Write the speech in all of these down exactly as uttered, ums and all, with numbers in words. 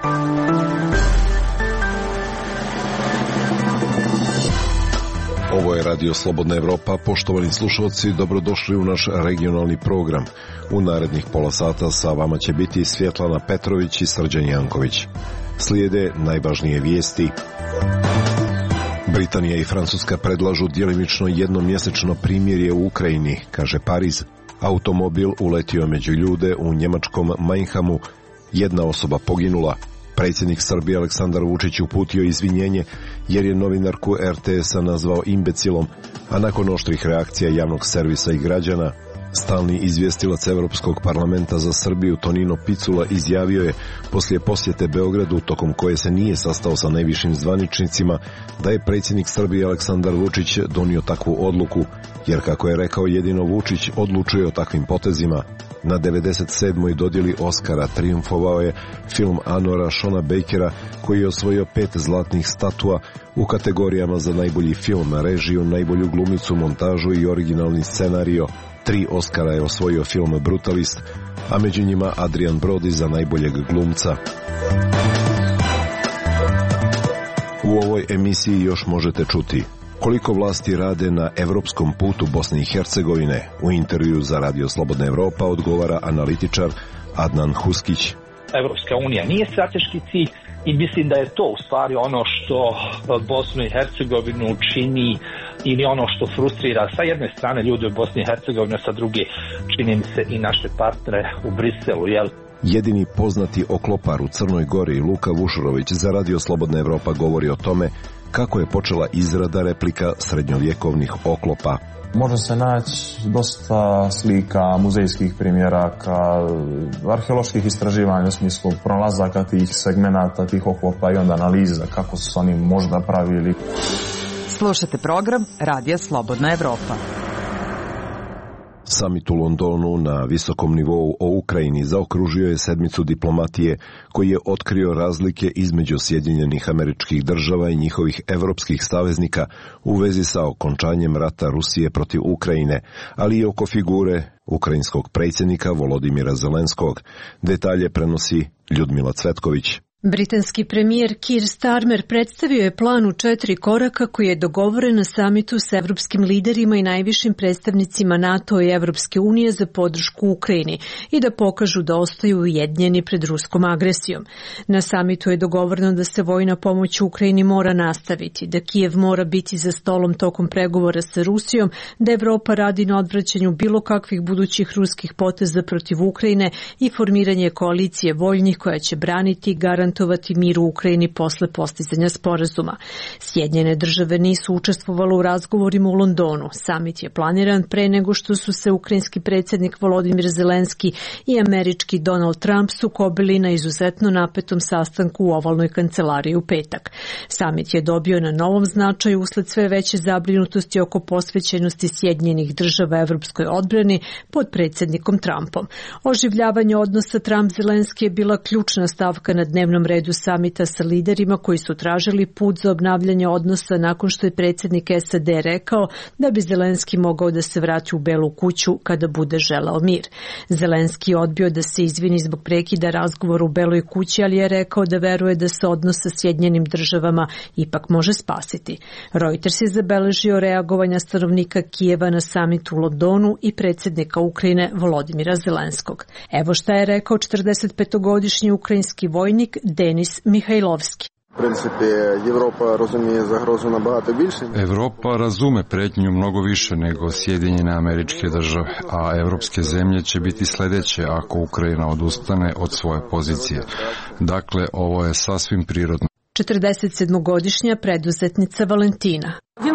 Ovo je Radio Slobodna Evropa. Poštovani slušalci, dobrodošli u naš regionalni program. U narednih pola sata sa vama će biti Svjetlana Petrović i Srđan Janković. Slijede najvažnije vijesti. Britanija i Francuska predlažu djelimično jednomjesečno primirje u Ukrajini, kaže Pariz. Automobil uletio među ljude u njemačkom Mainhamu. Jedna osoba poginula. Predsjednik Srbije Aleksandar Vučić uputio izvinjenje jer je novinarku er te es-a nazvao imbecilom, a nakon oštrih reakcija javnog servisa i građana, stalni izvjestilac Europskog parlamenta za Srbiju Tonino Picula izjavio je poslije posjete Beogradu, tokom koje se nije sastao sa najvišim zvaničnicima, da je predsjednik Srbije Aleksandar Vučić donio takvu odluku, jer kako je rekao jedino Vučić odlučuje o takvim potezima. Na devedeset sedmoj dodjeli Oskara trijumfovao je film Anora Shona Bakera, koji je osvojio pet zlatnih statua u kategorijama za najbolji film, režiju, najbolju glumicu, montažu i originalni scenario. Tri Oskara je osvojio film Brutalist, a među njima Adrian Brody za najboljeg glumca. U ovoj emisiji još možete čuti koliko vlasti rade na evropskom putu Bosne i Hercegovine. U intervju za Radio Slobodna Evropa odgovara analitičar Adnan Huskić. Evropska unija nije strateški cilj i mislim da je to u stvari ono što Bosnu i Hercegovinu čini ili ono što frustrira sa jedne strane ljude u Bosni i Hercegovini, sa druge čini mi se i naše partnere u Briselu, jel? Jedini poznati oklopar u Crnoj Gori, Luka Vušurović, za Radio Slobodna Evropa govori o tome kako je počela izrada replika srednjovjekovnih oklopa. Može se naći dosta slika, muzejskih primjeraka, arheoloških istraživanja u smislu pronalazaka tih segmenata, tih oklopa i onda analiza kako su oni možda pravili. Slušate program Radija Slobodna Evropa. Samit u Londonu na visokom nivou o Ukrajini zaokružio je sedmicu diplomatije koji je otkrio razlike između Sjedinjenih Američkih Država i njihovih evropskih saveznika u vezi sa okončanjem rata Rusije protiv Ukrajine, ali i oko figure ukrajinskog predsjednika Volodimira Zelenskog. Detalje prenosi Ljudmila Cvetković. Britanski premijer Keir Starmer predstavio je plan u četiri koraka koji je dogovoren na samitu s evropskim liderima i najvišim predstavnicima NATO i Evropske unije za podršku Ukrajini i da pokažu da ostaju ujedinjeni pred ruskom agresijom. Na samitu je dogovoreno da se vojna pomoć Ukrajini mora nastaviti, da Kijev mora biti za stolom tokom pregovora sa Rusijom, da Evropa radi na odvraćanju bilo kakvih budućih ruskih poteza protiv Ukrajine i formiranje koalicije voljnih koja će braniti garantovati mir u Ukrajini posle postizanja sporazuma. Sjedinjene države nisu učestvovale u razgovorima u Londonu. Samit je planiran pre nego što su se ukrajinski predsjednik Volodimir Zelenski i američki Donald Trump sukobili na izuzetno napetom sastanku u ovalnoj kancelariji u petak. Samit je dobio na novom značaju usled sve veće zabrinutosti oko posvećenosti Sjedinjenih država evropskoj odbrani pod predsjednikom Trumpom. Oživljavanje odnosa Trump-Zelenski je bila ključna stavka na dnevnom redu samita sa liderima koji su tražili put za obnavljanje odnosa nakon što je predsjednik es a de rekao da bi Zelenski mogao da se vrati u Belu kuću kada bude želeo mir. Zelenski je odbio da se izvini zbog prekida razgovora u Beloj kući, ali je rekao da veruje da se odnos sa Sjedinjenim državama ipak može spasiti. Reuters je zabeležio reagovanja stanovnika Kijeva na samitu u Londonu i predsjednika Ukrajine Volodimira Zelenskog. Evo šta je rekao četrdesetpetogodišnji ukrajinski vojnik Denis Mihajlovski. Evropa razume pretnju mnogo više nego Sjedinjene Američke Države, a evropske zemlje će biti sljedeće ako Ukrajina odustane od svoje pozicije. Dakle, ovo je sasvim prirodno. četrdesetsedmogodišnja preduzetnica Valentina.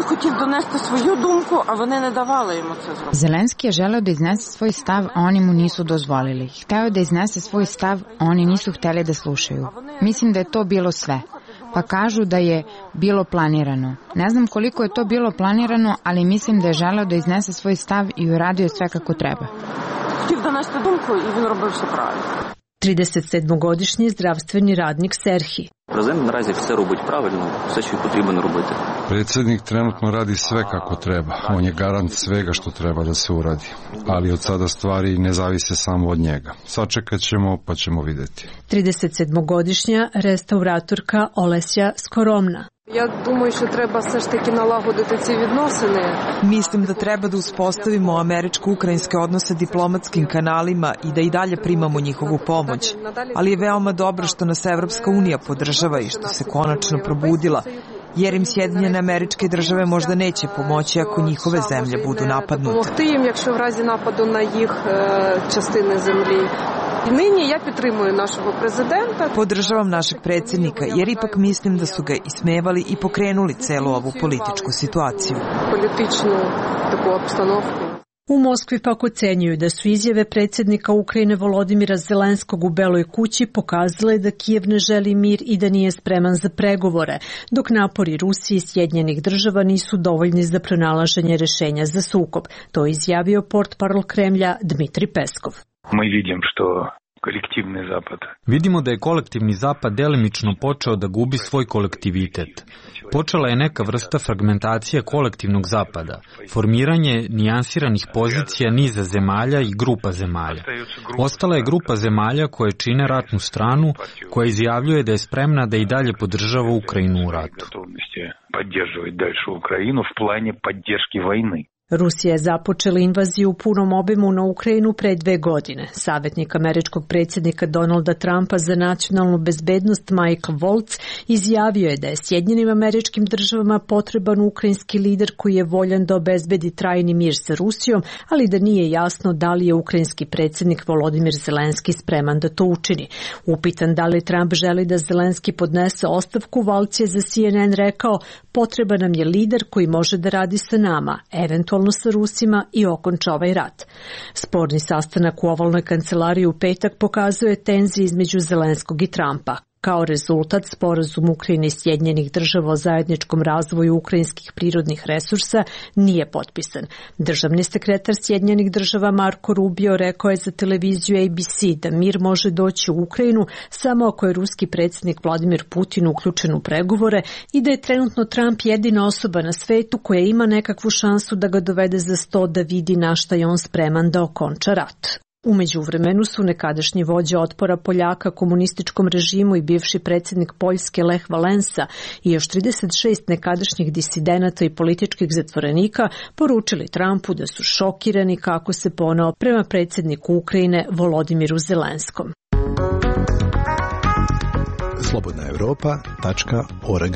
Zelenski je želeo da iznese svoj stav, a oni mu nisu dozvolili. Hteo da iznese svoj stav, a oni nisu hteli da slušaju. Mislim da je to bilo sve. Pa kažu da je bilo planirano. Ne znam koliko je to bilo planirano, ali mislim da je želeo da iznese svoj stav i uradio sve kako treba. tridesetsedmogodišnji zdravstveni radnik Serhi. Президент наразі все робить правильно, все, що потрібно робити. Predsjednik trenutno radi sve kako treba. On je garant svega što treba da se uradi. Ali od sada stvari ne zavise samo od njega. Sačekat ćemo pa ćemo vidjeti. tridesetsedmogodišnja restauratorka Olesja Skoromna. Я думаю, що треба все ж таки налагодити ці відносини. Mislim da treba da uspostavimo američko-ukrajinske odnose diplomatskim kanalima i da i dalje primamo njihovu pomoć. Ali je veoma dobro što nas Evropska unija podržava i što se konačno probudila, jer im Sjedinjene Američke Države možda neće pomoći ako njihove zemlje budu napadnute. Помогти їм, якщо в разі нападу на їх частини землі. I нині я підтримую нашого президента. Podržavam našeg predsjednika jer ipak mislim da su ga ismevali i pokrenuli celu ovu političku situaciju. Političnu taku opstanovku. U Moskvi pak ocenjuju da su izjave predsjednika Ukrajine Volodimira Zelenskog u Beloj kući pokazale da Kijev ne želi mir i da nije spreman za pregovore, dok napori Rusije i Sjedinjenih država nisu dovoljni za pronalaženje rešenja za sukob. To je izjavio portparol Kremlja Dmitri Peskov. Mi vidimo što kolektivni zapad. Vidimo da je kolektivni zapad delimično počeo da gubi svoj kolektivitet. Počela je neka vrsta fragmentacije kolektivnog zapada, formiranje nijansiranih pozicija niza zemalja i grupa zemalja. Ostala je grupa zemalja koje čine ratnu stranu, koja izjavljuje da je spremna da i dalje podržava Ukrajinu u ratu. Rusija je započela invaziju u punom obimu na Ukrajinu pre dve godine. Savjetnik američkog predsjednika Donalda Trumpa za nacionalnu bezbednost Mike Waltz izjavio je da je Sjedinjenim Američkim Državama potreban ukrajinski lider koji je voljan da obezbedi trajni mir sa Rusijom, ali da nije jasno da li je ukrajinski predsjednik Volodimir Zelenski spreman da to učini. Upitan da li Trump želi da Zelenski podnese ostavku, Waltz je za C N N rekao: potreban nam je lider koji može da radi sa nama, eventualno sa Rusima, i okonča ovaj rat. Sporni sastanak u ovalnoj kancelariji u petak pokazuje tenzije između Zelenskog i Trumpa. Kao rezultat, sporazum Ukrajine i Sjedinjenih država o zajedničkom razvoju ukrajinskih prirodnih resursa nije potpisan. Državni sekretar Sjedinjenih država Marko Rubio rekao je za televiziju A B C da mir može doći u Ukrajinu samo ako je ruski predsjednik Vladimir Putin uključen u pregovore i da je trenutno Trump jedina osoba na svetu koja ima nekakvu šansu da ga dovede za sto da vidi na šta je on spreman da okonča rat. U međuvremenu su nekadašnji vođa otpora Poljaka komunističkom režimu i bivši predsjednik Poljske Lech Valensa i još trideset šest nekadašnjih disidenata i političkih zatvorenika poručili Trumpu da su šokirani kako se poneo prema predsjedniku Ukrajine Volodimiru Zelenskom. slobodna europa tačka org.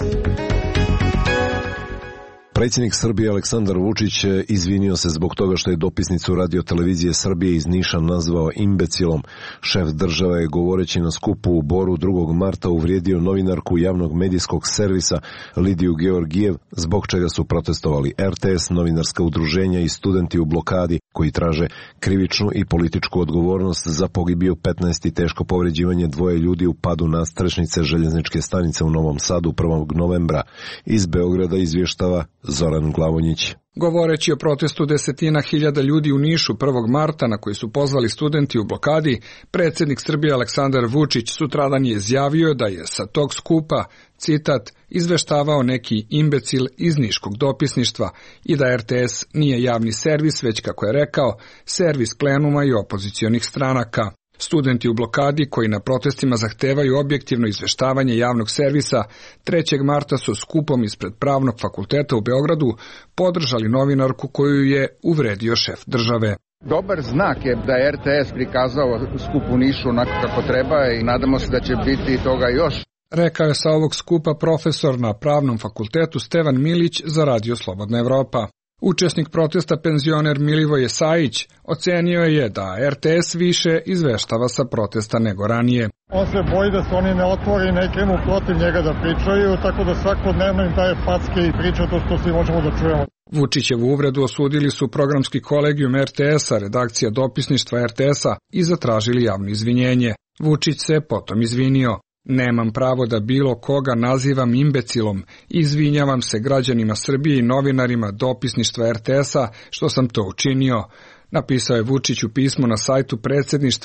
Predsjednik Srbije Aleksandar Vučić izvinio se zbog toga što je dopisnicu Radio-televizije Srbije iz Niša nazvao imbecilom. Šef države je govoreći na skupu u Boru drugog marta uvrijedio novinarku javnog medijskog servisa Lidiju Georgijev, zbog čega su protestovali R T S, novinarska udruženja i studenti u blokadi koji traže krivičnu i političku odgovornost za pogibiju petnaest i teško povređivanje dvoje ljudi u padu nadstrešnice željezničke stanice u Novom Sadu prvog novembra. Iz Beograda izvještava Zoran Glavonjić. Govoreći o protestu desetina hiljada ljudi u Nišu prvog marta na koji su pozvali studenti u blokadi, predsjednik Srbije Aleksandar Vučić sutradan je izjavio da je sa tog skupa, citat, izveštavao neki imbecil iz niškog dopisništva i da R T S nije javni servis, već, kako je rekao, servis plenuma i opozicionih stranaka. Studenti u blokadi koji na protestima zahtevaju objektivno izveštavanje javnog servisa trećeg marta su skupom ispred Pravnog fakulteta u Beogradu podržali novinarku koju je uvredio šef države. Dobar znak je da je R T S prikazao skup u Nišu onako kako treba i nadamo se da će biti toga još. Rekao je sa ovog skupa profesor na Pravnom fakultetu Stevan Milić za Radio Slobodna Evropa. Učesnik protesta penzioner Milivoje Sajić ocenio je da R T S više izveštava sa protesta nego ranije. On se boji da se oni ne otvori i ne krenu protiv njega da pričaju, tako da svakodnevno im daje packe i priča to što svi možemo da čujemo. Vučićevu uvredu osudili su programski kolegijum R T S-a, redakcija dopisništva R T S-a i zatražili javno izvinjenje. Vučić se potom izvinio. Nemam pravo da bilo koga nazivam imbecilom i izvinjavam se građanima Srbije i novinarima dopisništva R T S-a što sam to učinio, napisao je Vučić u pismu na sajtu predsjedništva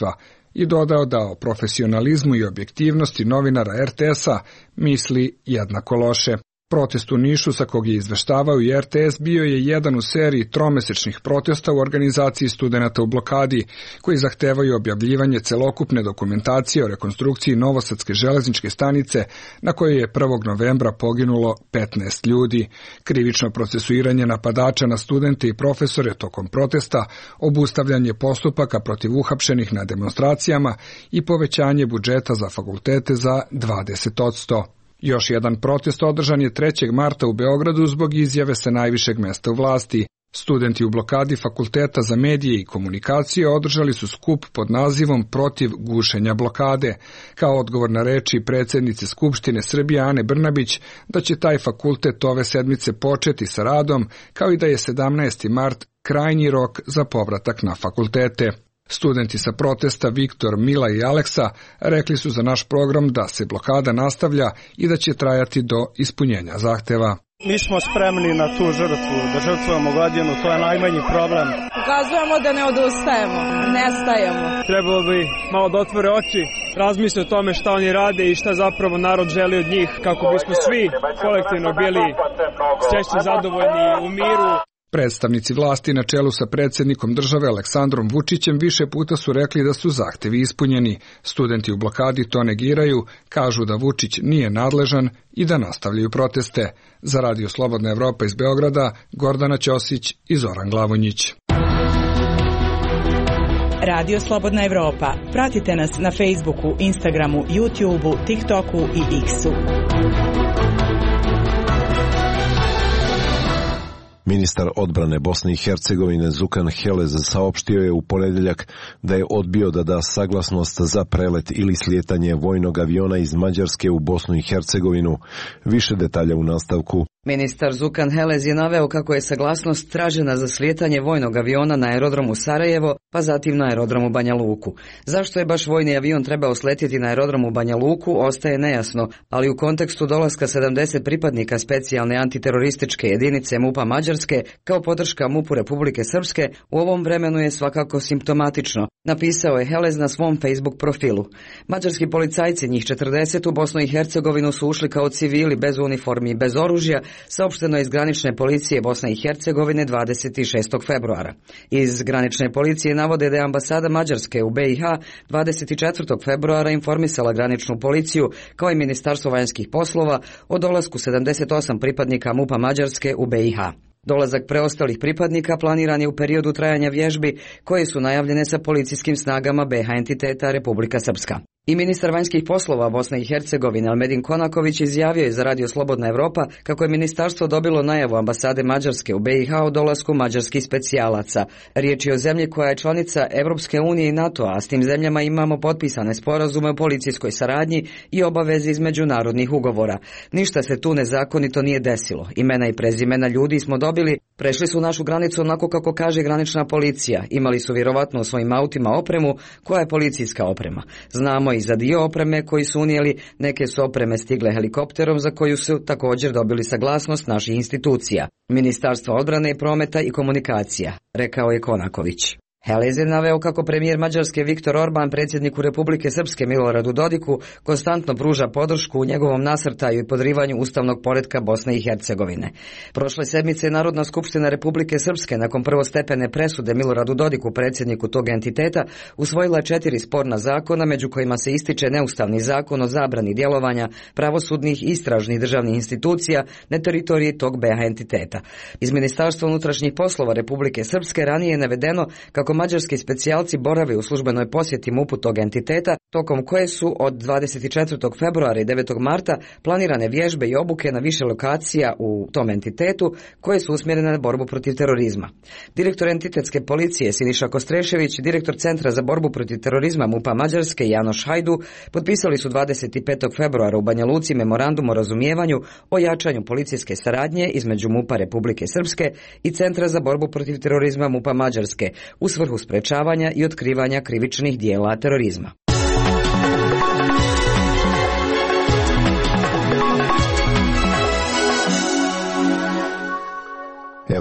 i dodao da o profesionalizmu i objektivnosti novinara er te es-a misli jednako loše. Protest u Nišu, sa kog je izveštavao i er te es, bio je jedan u seriji tromesečnih protesta u organizaciji studenata u blokadi, koji zahtevaju objavljivanje celokupne dokumentacije o rekonstrukciji Novosadske železničke stanice, na kojoj je prvog novembra poginulo petnaest ljudi. Krivično procesuiranje napadača na studente i profesore tokom protesta, obustavljanje postupaka protiv uhapšenih na demonstracijama i povećanje budžeta za fakultete za dvadeset posto. Još jedan protest održan je trećeg marta u Beogradu zbog izjave sa najvišeg mesta u vlasti. Studenti u blokadi Fakulteta za medije i komunikacije održali su skup pod nazivom Protiv gušenja blokade, kao odgovor na reči predsjednice Skupštine Srbije Ane Brnabić da će taj fakultet ove sedmice početi sa radom, kao i da je sedamnaesti mart krajnji rok za povratak na fakultete. Studenti sa protesta Viktor, Mila i Aleksa rekli su za naš program da se blokada nastavlja i da će trajati do ispunjenja zahteva. Mi smo spremni na tu žrtvu, da žrtvujemo godinu, to je najmanji problem. Ukazujemo da ne odustajemo, ne stajemo. Trebalo bi malo da otvore oči, razmisle o tome šta oni rade i šta zapravo narod želi od njih, kako bismo svi kolektivno bili srećni, zadovoljni u miru. Predstavnici vlasti na čelu sa predsjednikom države Aleksandrom Vučićem više puta su rekli da su zahtevi ispunjeni. Studenti u blokadi to negiraju, kažu da Vučić nije nadležan i da nastavljaju proteste. Za Radio Slobodna Evropa iz Beograda, Gordana Ćosić i Zoran Glavonjić. Radio Slobodna Evropa. Pratite nas na Facebooku, Instagramu, YouTubeu, TikToku i X-u. Ministar odbrane Bosne i Hercegovine Zukan Helez saopštio je u ponedeljak da je odbio da da saglasnost za prelet ili slijetanje vojnog aviona iz Mađarske u Bosnu i Hercegovinu. Više detalja u nastavku. Ministar Zukan Helez je naveo kako je saglasnost tražena za slijetanje vojnog aviona na aerodromu Sarajevo, pa zatim na aerodromu Banja Luku. Zašto je baš vojni avion trebao sletjeti na aerodromu Banja Luku ostaje nejasno, ali u kontekstu dolaska sedamdeset pripadnika specijalne antiterorističke jedinice MUP-a Mađarske kao podrška MUP-u Republike Srpske u ovom vremenu je svakako simptomatično, napisao je Helez na svom Facebook profilu. Mađarski policajci, njih četrdeset, u Bosnu i Hercegovinu su ušli kao civili bez uniformi i bez oružja, saopšteno je iz granične policije Bosne i Hercegovine dvadeset šestog februara. Iz granične policije navode da je ambasada Mađarske u be i ha dvadeset četvrtog februara informisala graničnu policiju kao i Ministarstvo vanjskih poslova o dolasku sedamdeset osam pripadnika MUP-a Mađarske u be i ha. Dolazak preostalih pripadnika planiran je u periodu trajanja vježbi koje su najavljene sa policijskim snagama be ha entiteta Republika Srpska. I ministar vanjskih poslova Bosne i Hercegovine Almedin Konaković izjavio je za Radio Slobodna Evropa kako je ministarstvo dobilo najavu ambasade Mađarske u be i ha o dolasku mađarskih specijalaca. Riječ je o zemlji koja je članica Evropske unije i NATO-a, a s tim zemljama imamo potpisane sporazume o policijskoj saradnji i obaveze iz međunarodnih ugovora. Ništa se tu nezakonito nije desilo. Imena i prezimena ljudi smo dobili, prešli su našu granicu onako kako kaže granična policija. Imali su vjerovatno u svojim autima opremu koja je policijska oprema. Znamo i za dio opreme koji su unijeli, neke su opreme stigle helikopterom za koju su također dobili saglasnost naših institucija, Ministarstva odbrane, prometa i komunikacija, rekao je Konaković. Helez je naveo kako premijer Mađarske Viktor Orban predsjedniku Republike Srpske Miloradu Dodiku konstantno pruža podršku u njegovom nasrtaju i podrivanju ustavnog poretka Bosne i Hercegovine. Prošle sedmice je Narodna skupština Republike Srpske nakon prvostepene presude Miloradu Dodiku, predsjedniku tog entiteta, usvojila četiri sporna zakona, među kojima se ističe neustavni zakon o zabrani djelovanja pravosudnih i istražnih državnih institucija na teritoriji tog be ha entiteta. Iz Ministarstva unutrašnjih poslova Republike Srpske ranije je navedeno kako mađarski specijalci borave u službenoj posjeti MUP-u tog entiteta, tokom koje su od dvadeset četvrtog februara i devetog marta planirane vježbe i obuke na više lokacija u tom entitetu koje su usmjerene na borbu protiv terorizma. Direktor entitetske policije Siniša Kostrešević i direktor Centra za borbu protiv terorizma MUP-a Mađarske Janoš Hajdu potpisali su dvadeset petog februara u Banja Luci memorandum o razumijevanju o jačanju policijske saradnje između MUP-a Republike Srpske i Centra za borbu protiv terorizma MUP-a Mađarske u svrhu sprečavanja i otkrivanja krivičnih dijela terorizma.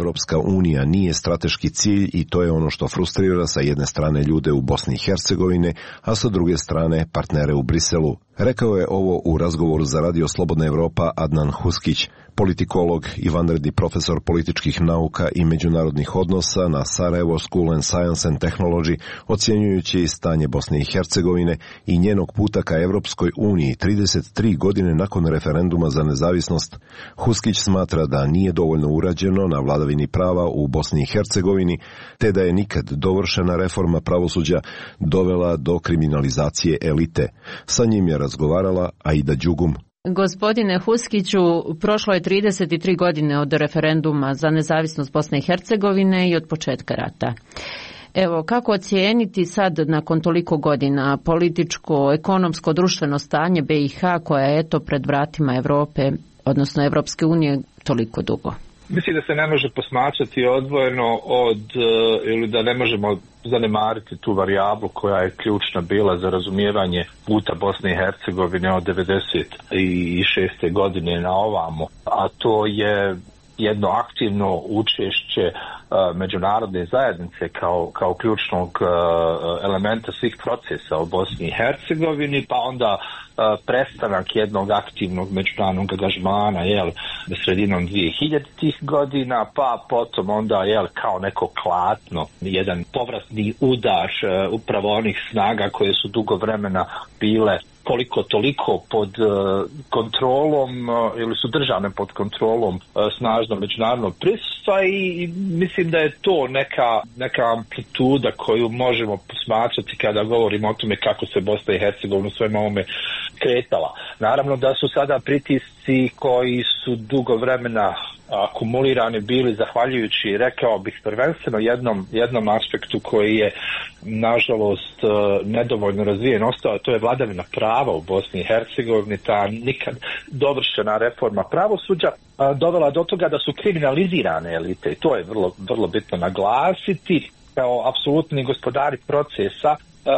Evropska unija nije strateški cilj i to je ono što frustrira sa jedne strane ljude u Bosni i Hercegovine, a sa druge strane partnere u Briselu. Rekao je ovo u razgovoru za Radio Slobodna Evropa Adnan Huskić, politikolog i vanredni profesor političkih nauka i međunarodnih odnosa na Sarajevo School and Science and Technology, ocjenjujući stanje Bosne i Hercegovine i njenog puta ka Evropskoj uniji trideset tri godine nakon referenduma za nezavisnost. Huskić smatra da nije dovoljno urađeno na vladavini prava u Bosni i Hercegovini, te da je nikad dovršena reforma pravosuđa dovela do kriminalizacije elite. Sa njim je razgovarala Aida Đugum. Gospodine Huskiću, prošlo je trideset tri godine od referenduma za nezavisnost Bosne i Hercegovine i od početka rata. Evo, kako ocijeniti sad, nakon toliko godina, političko, ekonomsko, društveno stanje B i H koja je eto pred vratima Evrope, odnosno Evropske unije, toliko dugo? Mislim da se ne može posmatrati odvojeno od, ili da ne možemo zanemariti tu varijablu koja je ključna bila za razumijevanje puta Bosne i Hercegovine od devedeset šeste godine na ovamo, a to je jedno aktivno učešće uh, međunarodne zajednice kao, kao ključnog uh, elementa svih procesa u Bosni i Hercegovini, pa onda uh, prestanak jednog aktivnog međunarodnog angažmana, jel, sredinom dvije hiljaditih godina, pa potom onda, jel, kao neko klatno, jedan povratni udar uh, upravo onih snaga koje su dugo vremena bile koliko toliko pod uh, kontrolom uh, ili su držane pod kontrolom uh, snažno međunarodnog prisustva i, i mislim da je to neka, neka amplituda koju možemo posmatrati kada govorimo o tome kako se Bosna i Hercegovina u svojom ovome kretala. Naravno da su sada pritisci koji su dugo vremena akumulirani bili zahvaljujući, rekao bih, prvenstveno jednom, jednom aspektu koji je nažalost nedovoljno razvijen ostao, to je vladavina prava u Bosni i Hercegovini. Ta nikad dovršena reforma pravosuđa dovela do toga da su kriminalizirane elite i to je vrlo, vrlo bitno naglasiti kao apsolutni gospodari procesa,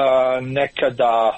nekada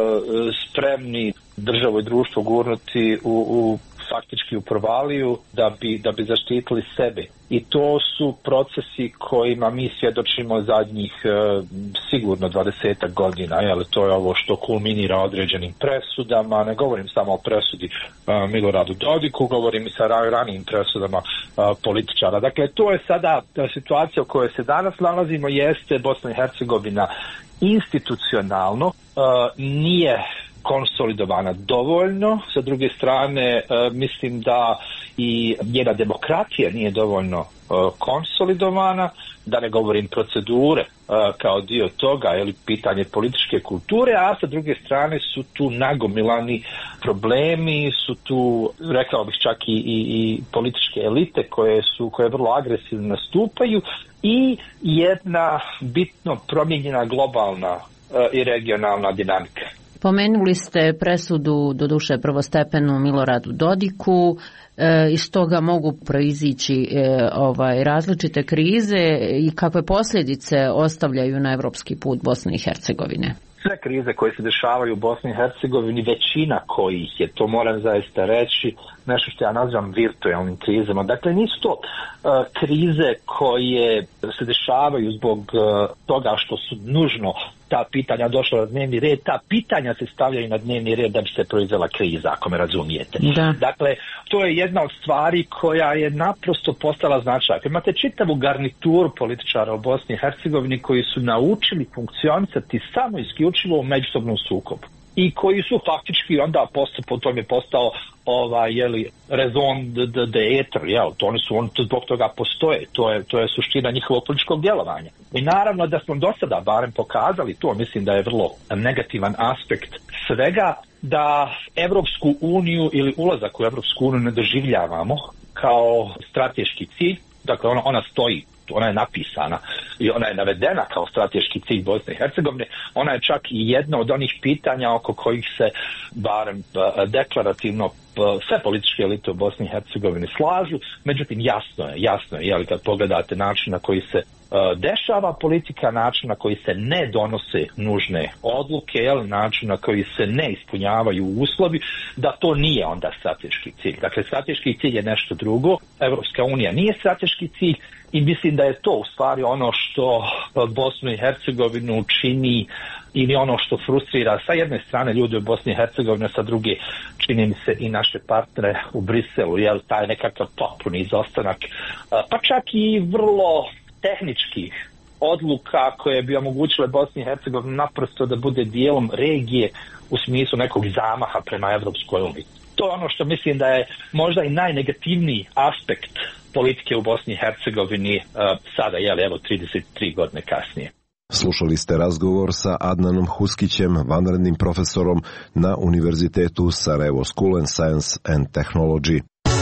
spremni državu i društvo gurnuti u, u faktički u provaliju da bi, da bi zaštitili sebe. I to su procesi kojima mi svjedočimo zadnjih e, sigurno dvadesetak godina. Jel, to je ovo što kulminira određenim presudama. Ne govorim samo o presudi e, Miloradu Dodiku, govorim i sa ranijim presudama e, političara. Dakle, to je sada situacija u kojoj se danas nalazimo, jeste Bosna i Hercegovina institucionalno e, nije konsolidovana dovoljno, sa druge strane e, mislim da i njena demokratija nije dovoljno e, konsolidovana, da ne govorim procedure e, kao dio toga ili pitanje političke kulture, a sa druge strane su tu nagomilani problemi, su tu, rekao bih, čak i, i, i političke elite koje su, koje vrlo agresivno nastupaju i jedna bitno promijenjena globalna e, i regionalna dinamika. Pomenuli ste presudu, doduše prvostepenu, Miloradu Dodiku, e, iz toga mogu proizići e, ovaj, različite krize i kakve posljedice ostavljaju na evropski put Bosne i Hercegovine. Sve krize koje se dešavaju u Bosni i Hercegovini, većina kojih je, to moram zaista reći, nešto što ja nazivam virtualnim krizama. Dakle, nisu to uh, krize koje se dešavaju zbog uh, toga što su nužno ta pitanja došla na dnevni red. Ta pitanja se stavljaju na dnevni red da bi se proizvela kriza, ako me razumijete. Da. Dakle, to je jedna od stvari koja je naprosto postala značajna. Imate čitavu garnituru političara u Bosni i Hercegovini koji su naučili funkcionisati samo isključivo u međusobnom sukobu i koji su faktički onda postao, potom je postao ovaj, jeli, raison d'être, jel, to oni su, oni zbog toga postoje, to je, to je suština njihovog političkog djelovanja. I naravno da smo do sada barem pokazali, to mislim da je vrlo negativan aspekt svega, da Evropsku uniju ili ulazak u Evropsku uniju ne doživljavamo kao strateški cilj, dakle ona, ona stoji, ona je napisana i ona je navedena kao strateški cilj Bosne i Hercegovine. Ona je čak i jedno od onih pitanja oko kojih se barem deklarativno sve političke elite u Bosni i Hercegovini slažu. Međutim, jasno je, jasno je, jel, kad pogledate način na koji se dešava, politika način na koji se ne donose nužne odluke, jel, način na koji se ne ispunjavaju uslovi, da to nije onda strateški cilj. Dakle, strateški cilj je nešto drugo. Evropska unija nije strateški cilj i mislim da je to u stvari ono što Bosnu i Hercegovinu čini ili ono što frustrira sa jedne strane ljude u Bosni i Hercegovini, sa druge čini mi se i naše partnere u Briselu, jel, taj nekakav potpuni izostanak, pa čak i vrlo tehničkih odluka koje bi omogućile Bosni i Hercegovini naprosto da bude dijelom regije u smislu nekog zamaha prema Evropskoj uniji. To je ono što mislim da je možda i najnegativniji aspekt politike u Bosni i Hercegovini uh, sada, jel, evo, trideset tri godine kasnije. Slušali ste razgovor sa Adnanom Huskićem, vanrednim profesorom na Univerzitetu Sarajevo School and Science and Technology.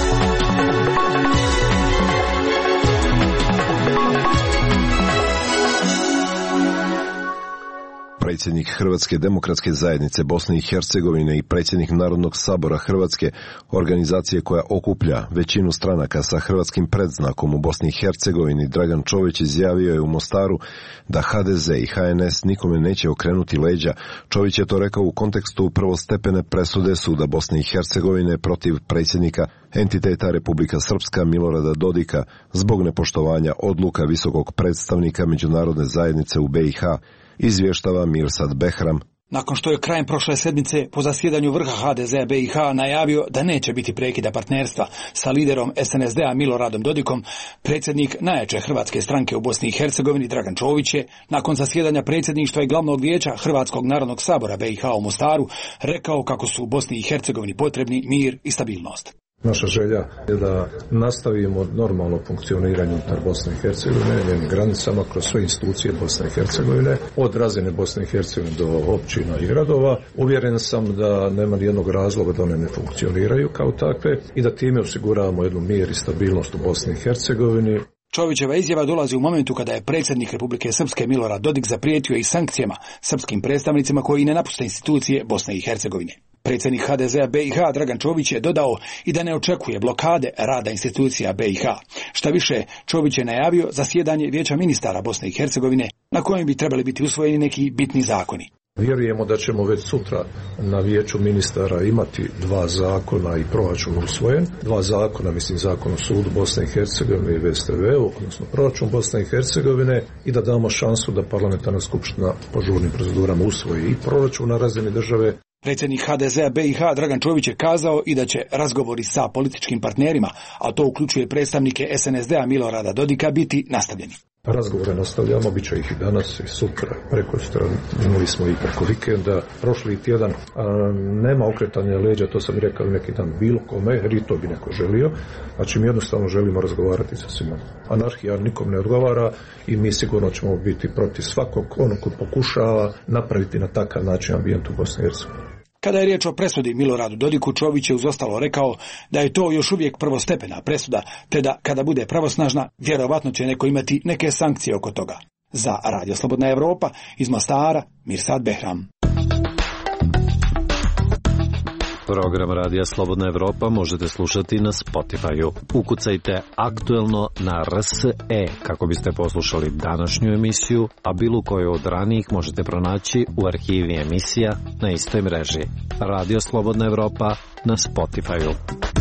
Predsjednik Hrvatske demokratske zajednice Bosne i Hercegovine i predsjednik Narodnog sabora Hrvatske, organizacije koja okuplja većinu stranaka sa hrvatskim predznakom u Bosni i Hercegovini, Dragan Čović izjavio je u Mostaru da ha de ze i ha en es nikome neće okrenuti leđa. Čović je to rekao u kontekstu prvostepene presude Suda Bosne i Hercegovine protiv predsjednika entiteta Republika Srpska Milorada Dodika zbog nepoštovanja odluka visokog predstavnika međunarodne zajednice u be i ha. Izvještava Mirsad Behram. Nakon što je krajem prošle sedmice po zasjedanju vrha ha de ze be i ha najavio da neće biti prekida partnerstva sa liderom es en es de a Miloradom Dodikom, predsjednik najjače hrvatske stranke u Bosni i Hercegovini Dragan Čović je, nakon zasjedanja predsjedništva i glavnog vijeća Hrvatskog narodnog sabora be i ha u Mostaru, rekao kako su u Bosni i Hercegovini potrebni mir i stabilnost. Naša želja je da nastavimo normalno funkcioniranje unutar Bosne i Hercegovine, njenim granicama, kroz sve institucije Bosne i Hercegovine, od razine Bosne i Hercegovine do općina i gradova. Uvjeren sam da nema nijednog razloga da one ne funkcioniraju kao takve i da time osiguravamo jednu mir i stabilnost u Bosni i Hercegovini. Čovićeva izjava dolazi u momentu kada je predsjednik Republike Srpske Milorad Dodik zaprijetio i sankcijama srpskim predstavnicima koji ne napuste institucije Bosne i Hercegovine. Predsjednik ha de ze a be i ha Dragan Čović je dodao i da ne očekuje blokade rada institucija be i ha. Šta više, Čović je najavio zasjedanje Vijeća ministara Bosne i Hercegovine na kojem bi trebali biti usvojeni neki bitni zakoni. Vjerujemo da ćemo već sutra na Vijeću ministara imati dva zakona i proračun usvojen. Dva zakona, mislim zakon o sudu Bosne i Hercegovine i ve es te ve-u, odnosno proračun Bosne i Hercegovine, i da damo šansu da parlamentarna skupština po žurnim procedurama usvoji i proračun na razini države. Predsjednik ha de ze a be i ha Dragan Čović je kazao i da će razgovori sa političkim partnerima, a to uključuje predstavnike es en es de a Milorada Dodika, biti nastavljeni. Razgovore nastavljamo, bit će ih i danas i sutra, preko sutra, imali smo i preko vikenda, prošli tjedan, a, nema okretanja leđa, to sam rekao neki dan bilo kome, jer i to bi neko želio, znači mi jednostavno želimo razgovarati sa svima. Anarhija nikom ne odgovara i mi sigurno ćemo biti protiv svakog onog ko pokušava napraviti na takav način ambijent u Bosni i Hercegovini. Kada je riječ o presudi Miloradu Dodiku, Čović je uz ostalo rekao da je to još uvijek prvostepena presuda, te da kada bude pravosnažna, vjerovatno će neko imati neke sankcije oko toga. Za Radio Slobodna Evropa, iz Mostara, Mirsad Behram. Program Radija Slobodna Evropa možete slušati na Spotify-u. Ukucajte aktuelno na er es e kako biste poslušali današnju emisiju, a bilo koju od ranijih možete pronaći u arhivi emisija na istoj mreži. Radio Slobodna Evropa na Spotify-u.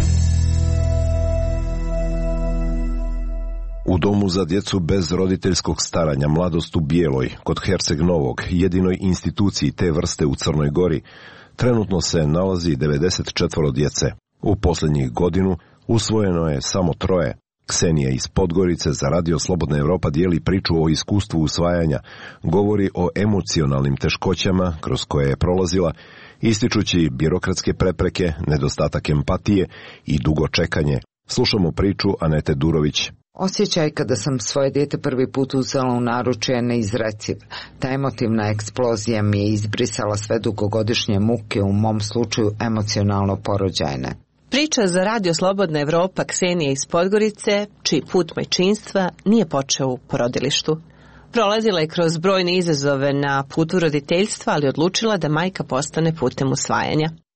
U domu za djecu bez roditeljskog staranja Mladost u Bijeloj, kod Herceg Novog, jedinoj instituciji te vrste u Crnoj Gori, trenutno se nalazi devedeset četvoro djece. U posljednjih godinu usvojeno je samo troje. Ksenija iz Podgorice za Radio Slobodna Evropa dijeli priču o iskustvu usvajanja, govori o emocionalnim teškoćama kroz koje je prolazila, ističući birokratske prepreke, nedostatak empatije i dugo čekanje. Slušamo priču Anete Durović. Osjećaj kada sam svoje dijete prvi put uzela u naručje je neizreciv. Ta emotivna eksplozija mi je izbrisala sve dugogodišnje muke, u mom slučaju emocionalno porođajne. Priča za Radio Slobodna Evropa Ksenije iz Podgorice, čiji put majčinstva nije počeo u porodilištu. Prolazila je kroz brojne izazove na putu roditeljstva, ali odlučila da majka postane putem usvajanja.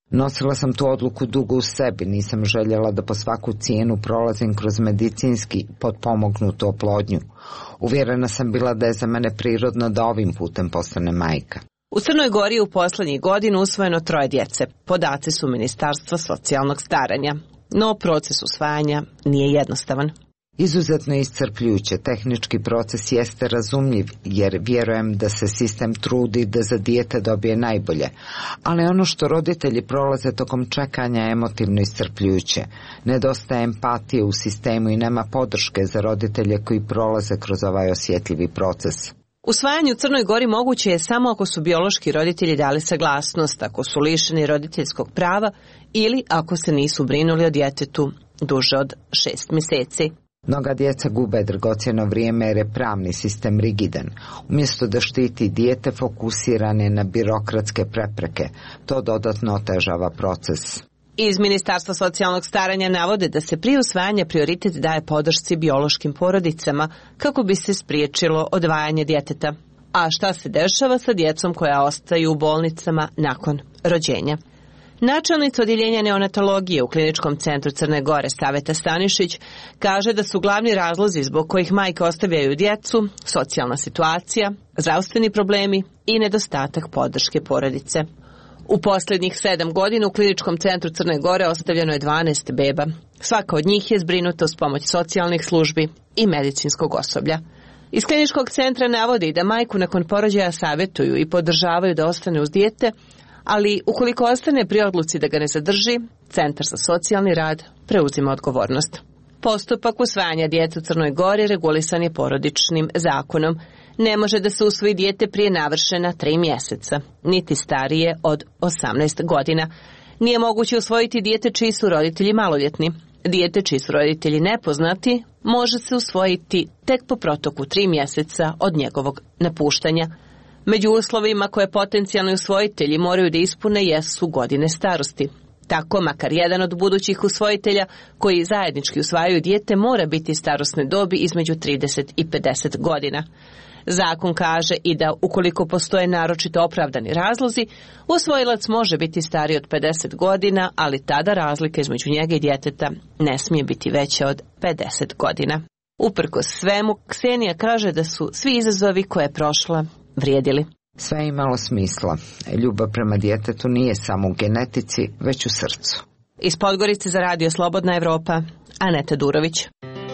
Nosila sam tu odluku dugo u sebi, nisam željela da po svaku cijenu prolazim kroz medicinski potpomognutu oplodnju. Uvjerena sam bila da je za mene prirodno da ovim putem postane majka. U Crnoj Gori je u poslednjih godina usvojeno troje djece. Podaci su Ministarstva socijalnog staranja. No proces usvajanja nije jednostavan. Izuzetno iscrpljujuće, tehnički proces jeste razumljiv jer vjerujem da se sistem trudi da za dijete dobije najbolje, ali ono što roditelji prolaze tokom čekanja je emotivno iscrpljujuće. Nedostaje empatije u sistemu i nema podrške za roditelje koji prolaze kroz ovaj osjetljivi proces. Usvajanje u Crnoj Gori moguće je samo ako su biološki roditelji dali saglasnost, ako su lišeni roditeljskog prava ili ako se nisu brinuli o djetetu duže od šest mjeseci. Mnoga djeca gube dragocjeno vrijeme jer je pravni sistem rigidan. Umjesto da štiti dijete, fokusiran je na birokratske prepreke. To dodatno otežava proces. Iz Ministarstva socijalnog staranja navode da se prije usvajanja prioritet daje podršci biološkim porodicama kako bi se spriječilo odvajanje djeteta. A šta se dešava sa djecom koja ostaju u bolnicama nakon rođenja? Načelnica odjeljenja neonatologije u Kliničkom centru Crne Gore Saveta Stanišić kaže da su glavni razlozi zbog kojih majke ostavljaju djecu socijalna situacija, zdravstveni problemi i nedostatak podrške porodice. U posljednjih sedam godina u Kliničkom centru Crne Gore ostavljeno je dvanaest beba. Svaka od njih je zbrinuta uz pomoć socijalnih službi i medicinskog osoblja. Iz Kliničkog centra navodi da majku nakon porođaja savjetuju i podržavaju da ostane uz dijete, ali ukoliko ostane pri odluci da ga ne zadrži, Centar za socijalni rad preuzima odgovornost. Postupak usvajanja djece u Crnoj Gori regulisan je porodičnim zakonom. Ne može da se usvoji dijete prije navršena tri mjeseca, niti starije od osamnaest godina. Nije moguće usvojiti dijete čiji su roditelji maloljetni. Dijete čiji su roditelji nepoznati može se usvojiti tek po protoku tri mjeseca od njegovog napuštanja. Među uslovima koje potencijalni usvojitelji moraju da ispune jesu godine starosti. Tako, makar jedan od budućih usvojitelja koji zajednički usvajaju dijete mora biti starosne dobi između trideset i pedeset godina. Zakon kaže i da ukoliko postoje naročito opravdani razlozi, usvojilac može biti stariji od pedeset godina, ali tada razlika između njega i djeteta ne smije biti veća od pedeset godina. Uprkos svemu, Ksenija kaže da su svi izazovi koje je prošla vrijedili. Sve je imalo smisla. Ljubav prema djetetu nije samo u genetici, već u srcu. Iz Podgorice za Radio Slobodna Evropa, Aneta Durović.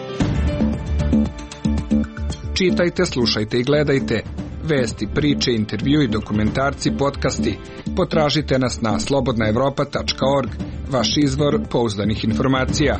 Čitajte, slušajte i gledajte vesti, priče, intervju i dokumentarci, podcasti. Potražite nas na slobodna evropa tačka org, vaš izvor pouzdanih informacija.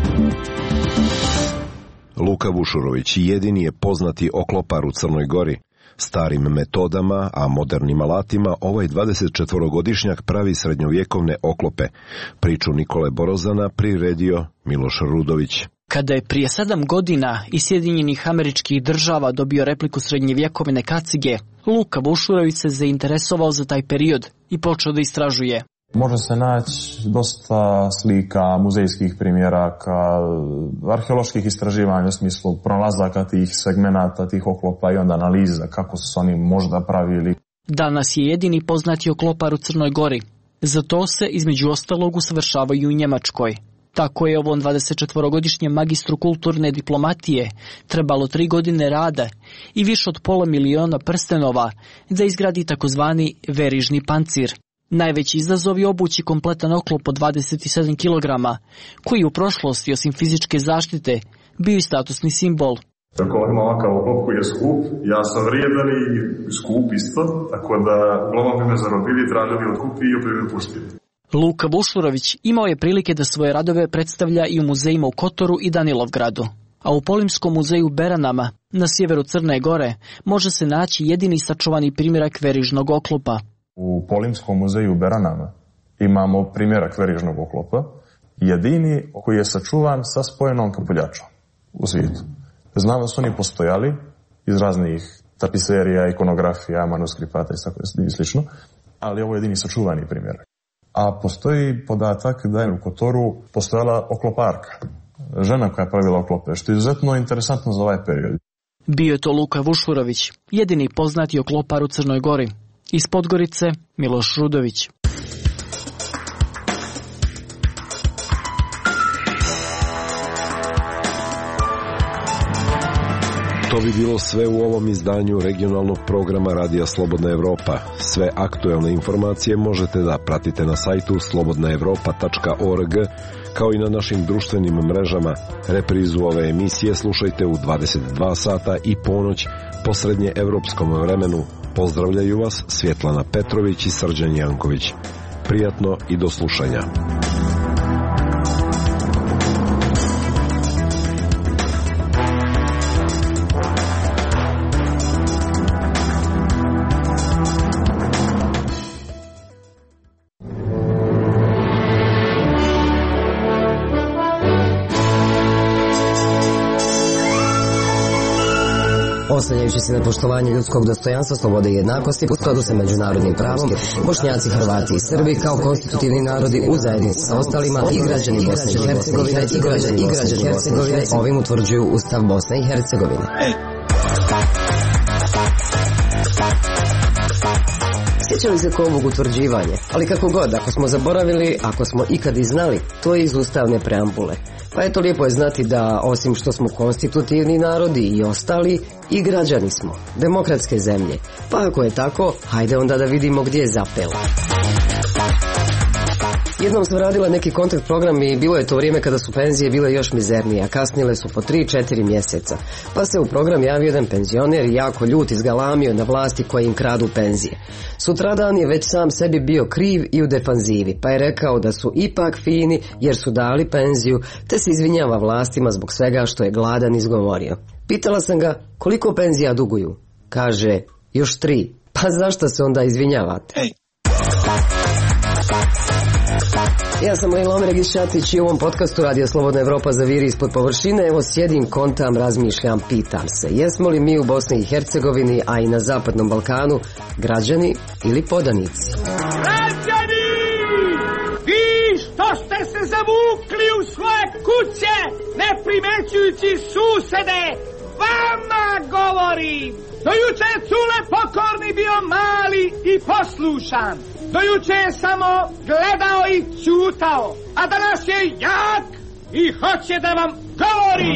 Luka Vušurović jedini je poznati oklopar u Crnoj Gori. Starim metodama, a modernim alatima, ovaj dvadesetčetvorogodišnjak pravi srednjovjekovne oklope. Priču Nikole Borozana priredio Miloš Rudović. Kada je prije sedam godina iz Sjedinjenih Američkih Država dobio repliku srednjevjekovne kacige, Luka Vušurović se zainteresovao za taj period i počeo da istražuje. Može se naći dosta slika, muzejskih primjeraka, arheoloških istraživanja u smislu pronalazaka tih segmenata, tih oklopa i onda analiza kako su se oni možda pravili. Danas je jedini poznati oklopar u Crnoj Gori. Za to se između ostalog usavršavaju u Njemačkoj. Tako je ovom dvadesetčetvorogodišnjem magistru kulturne diplomatije trebalo tri godine rada i više od pola miliona prstenova da izgradi takozvani verižni pancir. Najveći izazov je obući kompletan oklop od dvadeset sedam kilograma, koji u prošlosti, osim fizičke zaštite, bio i statusni simbol. Ako ima ovakav oklop koji je skup, ja sam vrijedan i skup isto, tako da uglavnom bi me zarobili, tražili otkupi i opet me pustili. Luka Vušurović imao je prilike da svoje radove predstavlja i u muzejima u Kotoru i Danilovgradu, a u Polimskom muzeju u Beranama, na sjeveru Crne Gore, može se naći jedini sačuvani primjerak verižnog oklopa. U Polimskom muzeju u Beranama imamo primjerak verižnog oklopa, jedini koji je sačuvan sa spojenom kapuljačom u svijetu. Znam da su oni postojali iz raznih tapiserija, ikonografija, manuskripata i slično, ali ovo je jedini sačuvani primjerak. A postoji podatak da je u Kotoru postojala okloparka, žena koja je pravila oklope, što je izuzetno interesantno za ovaj period. Bio je to Luka Vušurović, jedini poznati oklopar u Crnoj Gori. Iz Podgorice, Miloš Rudović. To bi bilo sve u ovom izdanju regionalnog programa Radija Slobodna Evropa. Sve aktuelne informacije možete da pratite na sajtu slobodna evropa tačka org, kao i na našim društvenim mrežama. Reprizu ove emisije slušajte u dvadeset dva sata i ponoć po srednje evropskom vremenu. Pozdravljaju vas Svjetlana Petrović i Srđan Janković. Prijatno i do slušanja. Oslanjajući se na poštovanje ljudskog dostojanstva, slobode i jednakosti u skladu sa međunarodnim pravom, Bošnjaci, Hrvati i Srbi kao konstitutivni narodi u zajednici sa ostalima i građani Bosne i Hercegovine i građani Hercegovine ovim utvrđuju Ustav Bosne i Hercegovine. Sjeća li se ko ovog utvrđivanja? Ali kako god, ako smo zaboravili, ako smo ikad i znali, to je iz ustavne preambule. Pa eto, lijepo je znati da, osim što smo konstitutivni narodi i ostali, i građani smo, demokratske zemlje. Pa ako je tako, hajde onda da vidimo gdje je zapelo. Jednom sam radila neki kontakt program i bilo je to vrijeme kada su penzije bile još mizernije, a kasnile su po tri četiri mjeseca. Pa se u program javio jedan penzioner i jako ljut izgalamio na vlasti koje im kradu penzije. Sutradan je već sam sebi bio kriv i u defanzivi, pa je rekao da su ipak fini jer su dali penziju, te se izvinjava vlastima zbog svega što je gladan izgovorio. Pitala sam ga koliko penzija duguju. Kaže, još tri. Pa zašto se onda izvinjavate? Ej. Ja sam Lejla Omeregić Šatić i u ovom podcastu Radio Slobodna Evropa zaviri ispod površine. Evo sjedim, kontam, razmišljam, pitam se. Jesmo li mi u Bosni i Hercegovini, a i na Zapadnom Balkanu, građani ili podanici? Građani! Vi što ste se zavukli u svoje kuće, ne primećujući susede, vama govorim! Do juče je Cule pokorni bio mali i poslušan. Do juče je samo gledao i ćutao, a danas je jak i hoće da vam govori.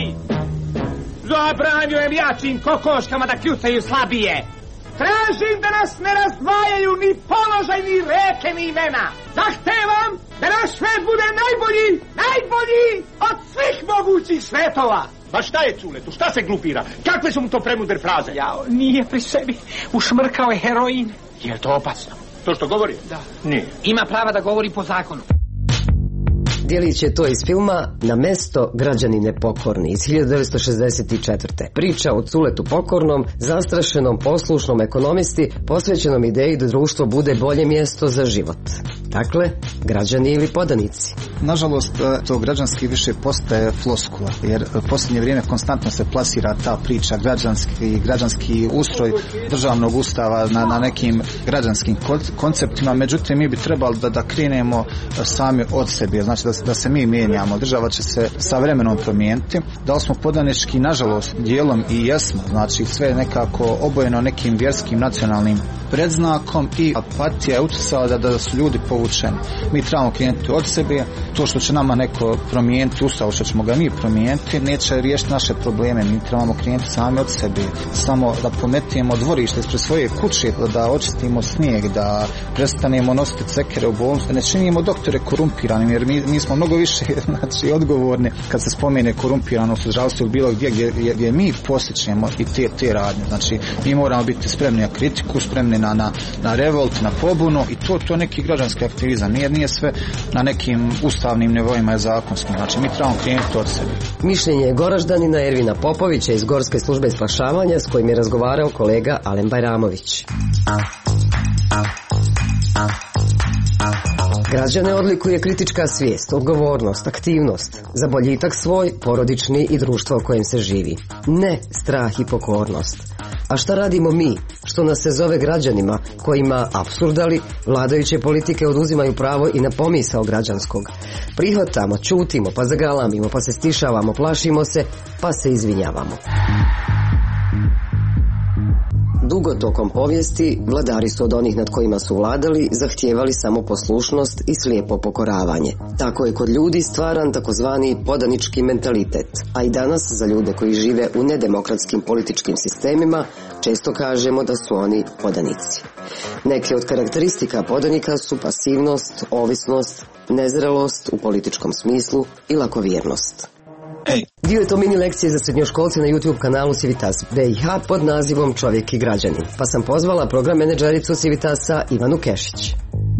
Zabranjujem jačim kokoškama da kljucaju slabije. Tražim da nas ne razdvajaju ni položaj, ni reke, ni imena. Zahtevam da naš svet bude najbolji, najbolji od svih mogućih svetova. Pa šta je Culetu, šta se glupira? Kakve su mu to premudre fraze? Ja, nije pri sebi, ušmrkao je heroin. Je to opasno? To što govori? Da. Nije. Ima prava da govori po zakonu. Dijelić je to iz filma Na mesto građani nepokorni iz hiljadu devetsto šezdeset četvrte. Priča o Culetu Pokornom, zastrašenom, poslušnom ekonomisti, posvećenom ideji da društvo bude bolje mjesto za život. Dakle, građani ili podanici. Nažalost, to građanski više postaje floskula, jer u posljednje vrijeme konstantno se plasira ta priča građanski, građanski ustroj državnog ustava na, na nekim građanskim konceptima, međutim mi bi trebali da, da krenemo sami od sebe, znači da, da se mi mijenjamo. Država će se sa vremenom promijeniti, da li smo podanički, nažalost, dijelom i jesmo, znači sve nekako obojeno nekim vjerskim nacionalnim predznakom i apatija je utjecala da, da su ljudi povučeni. Mi trebamo krenuti od sebe, to što će nama neko promijeniti ustav, što ćemo ga mi promijeniti, neće riješiti naše probleme. Mi trebamo krenuti sami od sebe, samo da pometimo dvorište ispred svoje kuće, da očistimo snijeg, da prestanemo nositi cekere u bolnicu, da ne činimo doktore korumpiranim, jer mi, mi smo mnogo više znači, odgovorni kad se spomene korumpiranost u zdravstvu ili bilo gdje, gdje, gdje, gdje mi posjećemo i te, te radnje. Znači, mi moramo biti spremni na kritiku, spremni na, na, na revolt, na pobunu i to, to neki građanski aktivizam. Nije, nije sve na nekim ustavnim nivoima je zakonskim. Znači, mi trebamo krenuti od sebe. Mišljenje je Goraždanina Ervina Popovića iz Gorske službe spašavanja s kojim je razgovarao kolega Alen Bajramović. Građane odlikuje kritička svijest, odgovornost, aktivnost, za boljitak svoj, porodični i društvo u kojem se živi. Ne strah i pokornost. A šta radimo mi, što nas se zove građanima, kojima, apsurdali, vladajuće politike oduzimaju pravo i na pomisao građanskog? Prihvatamo, čutimo, pa zagalamimo, pa se stišavamo, plašimo se, pa se izvinjavamo. Dugo tokom povijesti vladari su od onih nad kojima su vladali zahtijevali samo poslušnost i slijepo pokoravanje. Tako je kod ljudi stvaran takozvani podanički mentalitet, a i danas za ljude koji žive u nedemokratskim političkim sistemima često kažemo da su oni podanici. Neke od karakteristika podanika su pasivnost, ovisnost, nezrelost u političkom smislu i lakovjernost. Ej. Dio je to mini lekcije za srednjoškolce na YouTube kanalu Civitas B i H pod nazivom Čovjek i građanin, pa sam pozvala program menadžericu Civitasa Ivanu Kešić.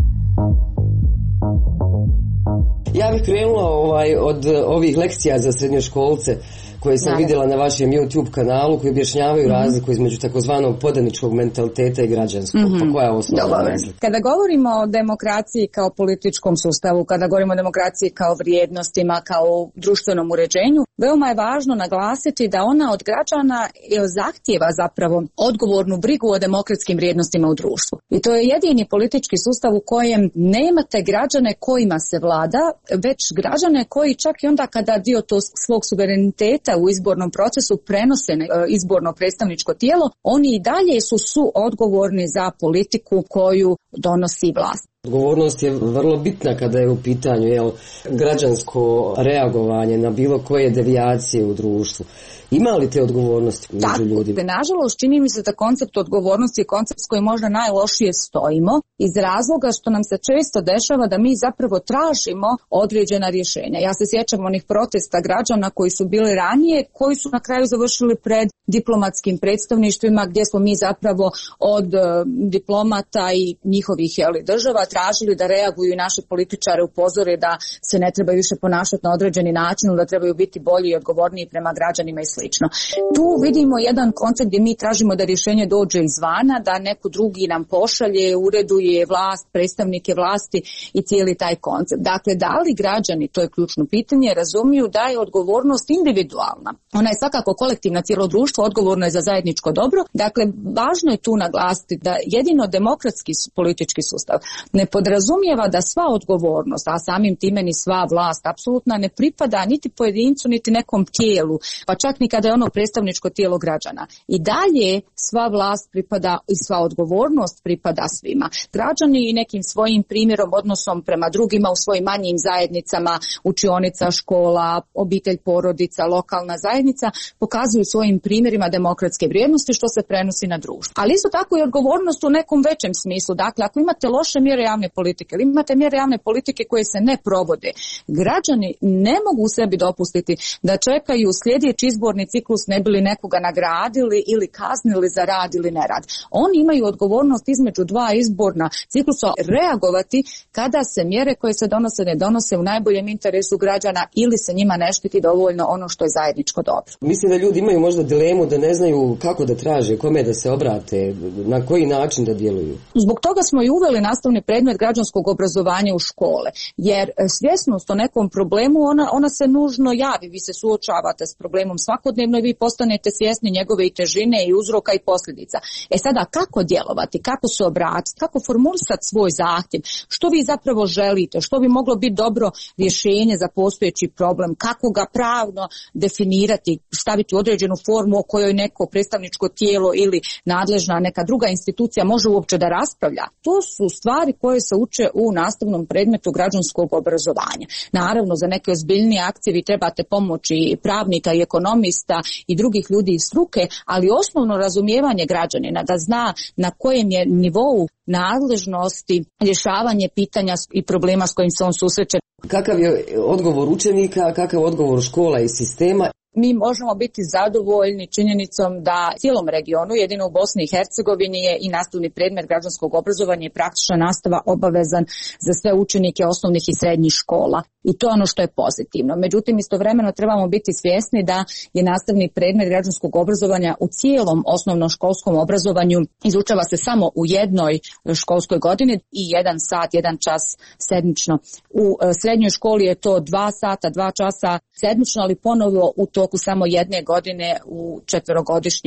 Ja bih krenula ovaj, od ovih lekcija za srednjoškolce koje sam Naravno. vidjela na vašem YouTube kanalu, koji objašnjavaju mm-hmm. razliku između takozvanog podaničkog mentaliteta i građanskog. Mm-hmm. Pa koja je osnovna razlika? Kada govorimo o demokraciji kao političkom sustavu, kada govorimo o demokraciji kao vrijednostima, kao društvenom uređenju, veoma je važno naglasiti da ona od građana zahtijeva zapravo odgovornu brigu o demokratskim vrijednostima u društvu. I to je jedini politički sustav u kojem nemate građane kojima se vlada, već građane koji čak i onda kada dio to svog suvereniteta u izbornom procesu prenose na izborno predstavničko tijelo, oni i dalje su suodgovorni za politiku koju donosi vlast. Odgovornost je vrlo bitna kada je u pitanju jel, građansko reagovanje na bilo koje devijacije u društvu. Ima li te odgovornosti među Tako, ljudima? Tako, nažalost čini mi se da koncept odgovornosti je koncept s kojim možda najlošije stojimo iz razloga što nam se često dešava da mi zapravo tražimo određena rješenja. Ja se sjećam onih protesta građana koji su bili ranije, koji su na kraju završili pred diplomatskim predstavništvima gdje smo mi zapravo od uh, diplomata i njihovih jeli, država tražili da reaguju i naše političare upozore da se ne trebaju više ponašati na određeni način, da trebaju biti bolji i odgovorniji prema građanima i slično. Tu vidimo jedan koncept gdje mi tražimo da rješenje dođe izvana, da neko drugi nam pošalje, ureduje vlast, predstavnike vlasti i cijeli taj koncept. Dakle, da li građani, to je ključno pitanje, razumiju da je odgovornost individualna. Ona je svakako kolektivna, cijelo društvo odgovorno je za zajedničko dobro. Dakle, važno je tu naglasiti da jedino demokratski politički sustav ne podrazumijeva da sva odgovornost, a samim time ni sva vlast apsolutno ne pripada niti pojedincu, niti nekom tijelu, pa čak ni kada je ono predstavničko tijelo građana. I dalje sva vlast pripada i sva odgovornost pripada svima. Građani i nekim svojim primjerom, odnosom prema drugima u svojim manjim zajednicama, učionica, škola, obitelj, porodica, lokalna zajednica, pokazuju svojim primjerima demokratske vrijednosti što se prenosi na društvo. Ali isto tako i odgovornost u nekom većem smislu. Dakle, ako imate loše mjere javne politike ili imate mjere javne politike koje se ne provode, građani ne mogu sebi dopustiti da čekaju sljedeći izborni ciklus ne bili nekoga nagradili ili kaznili za rad ili nerad. Oni imaju odgovornost između dva izborna ciklusa reagovati kada se mjere koje se donose ne donose u najboljem interesu građana ili se njima ne štiti dovoljno ono što je zajedničko dobro. Mislim da ljudi imaju možda dilemu da ne znaju kako da traže, kome da se obrate, na koji način da djeluju. Zbog toga smo i uveli nastavni predmet građanskog obrazovanja u škole, jer svjesnost o nekom problemu ona, ona se nužno javi, vi se suočavate s problemom svakodnevno i vi postanete svjesni njegove i težine i uzroka i posljedica. E sada kako djelovati, kako se obratiti, kako formulisati svoj zahtjev, što vi zapravo želite, što bi moglo biti dobro rješenje za postojeći problem, kako ga pravno definirati, staviti u određenu formu o kojoj neko predstavničko tijelo ili nadležna neka druga institucija može uopće da raspravlja. To su stvari koje se uče u nastavnom predmetu građanskog obrazovanja. Naravno, za neke ozbiljnije akcije vi trebate pomoći pravnika i ekonomista i drugih ljudi iz struke, ali osnovno razumijevanje građanina da zna na kojem je nivou nadležnosti rješavanje pitanja i problema s kojim se on susreće. Kakav je odgovor učenika, kakav je odgovor škola i sistema? Mi možemo biti zadovoljni činjenicom da cijelom regionu, jedino u Bosni i Hercegovini, je i nastavni predmet građanskog obrazovanja i praktična nastava obavezan za sve učenike osnovnih i srednjih škola. I to je ono što je pozitivno. Međutim, istovremeno trebamo biti svjesni da je nastavni predmet građanskog obrazovanja u cijelom osnovnom školskom obrazovanju izučava se samo u jednoj školskoj godini i jedan sat, jedan čas sedmično. U srednjoj školi je to dva sata, dva časa sedmično, ali ponovo u toku samo jedne godine u četverogodišnjem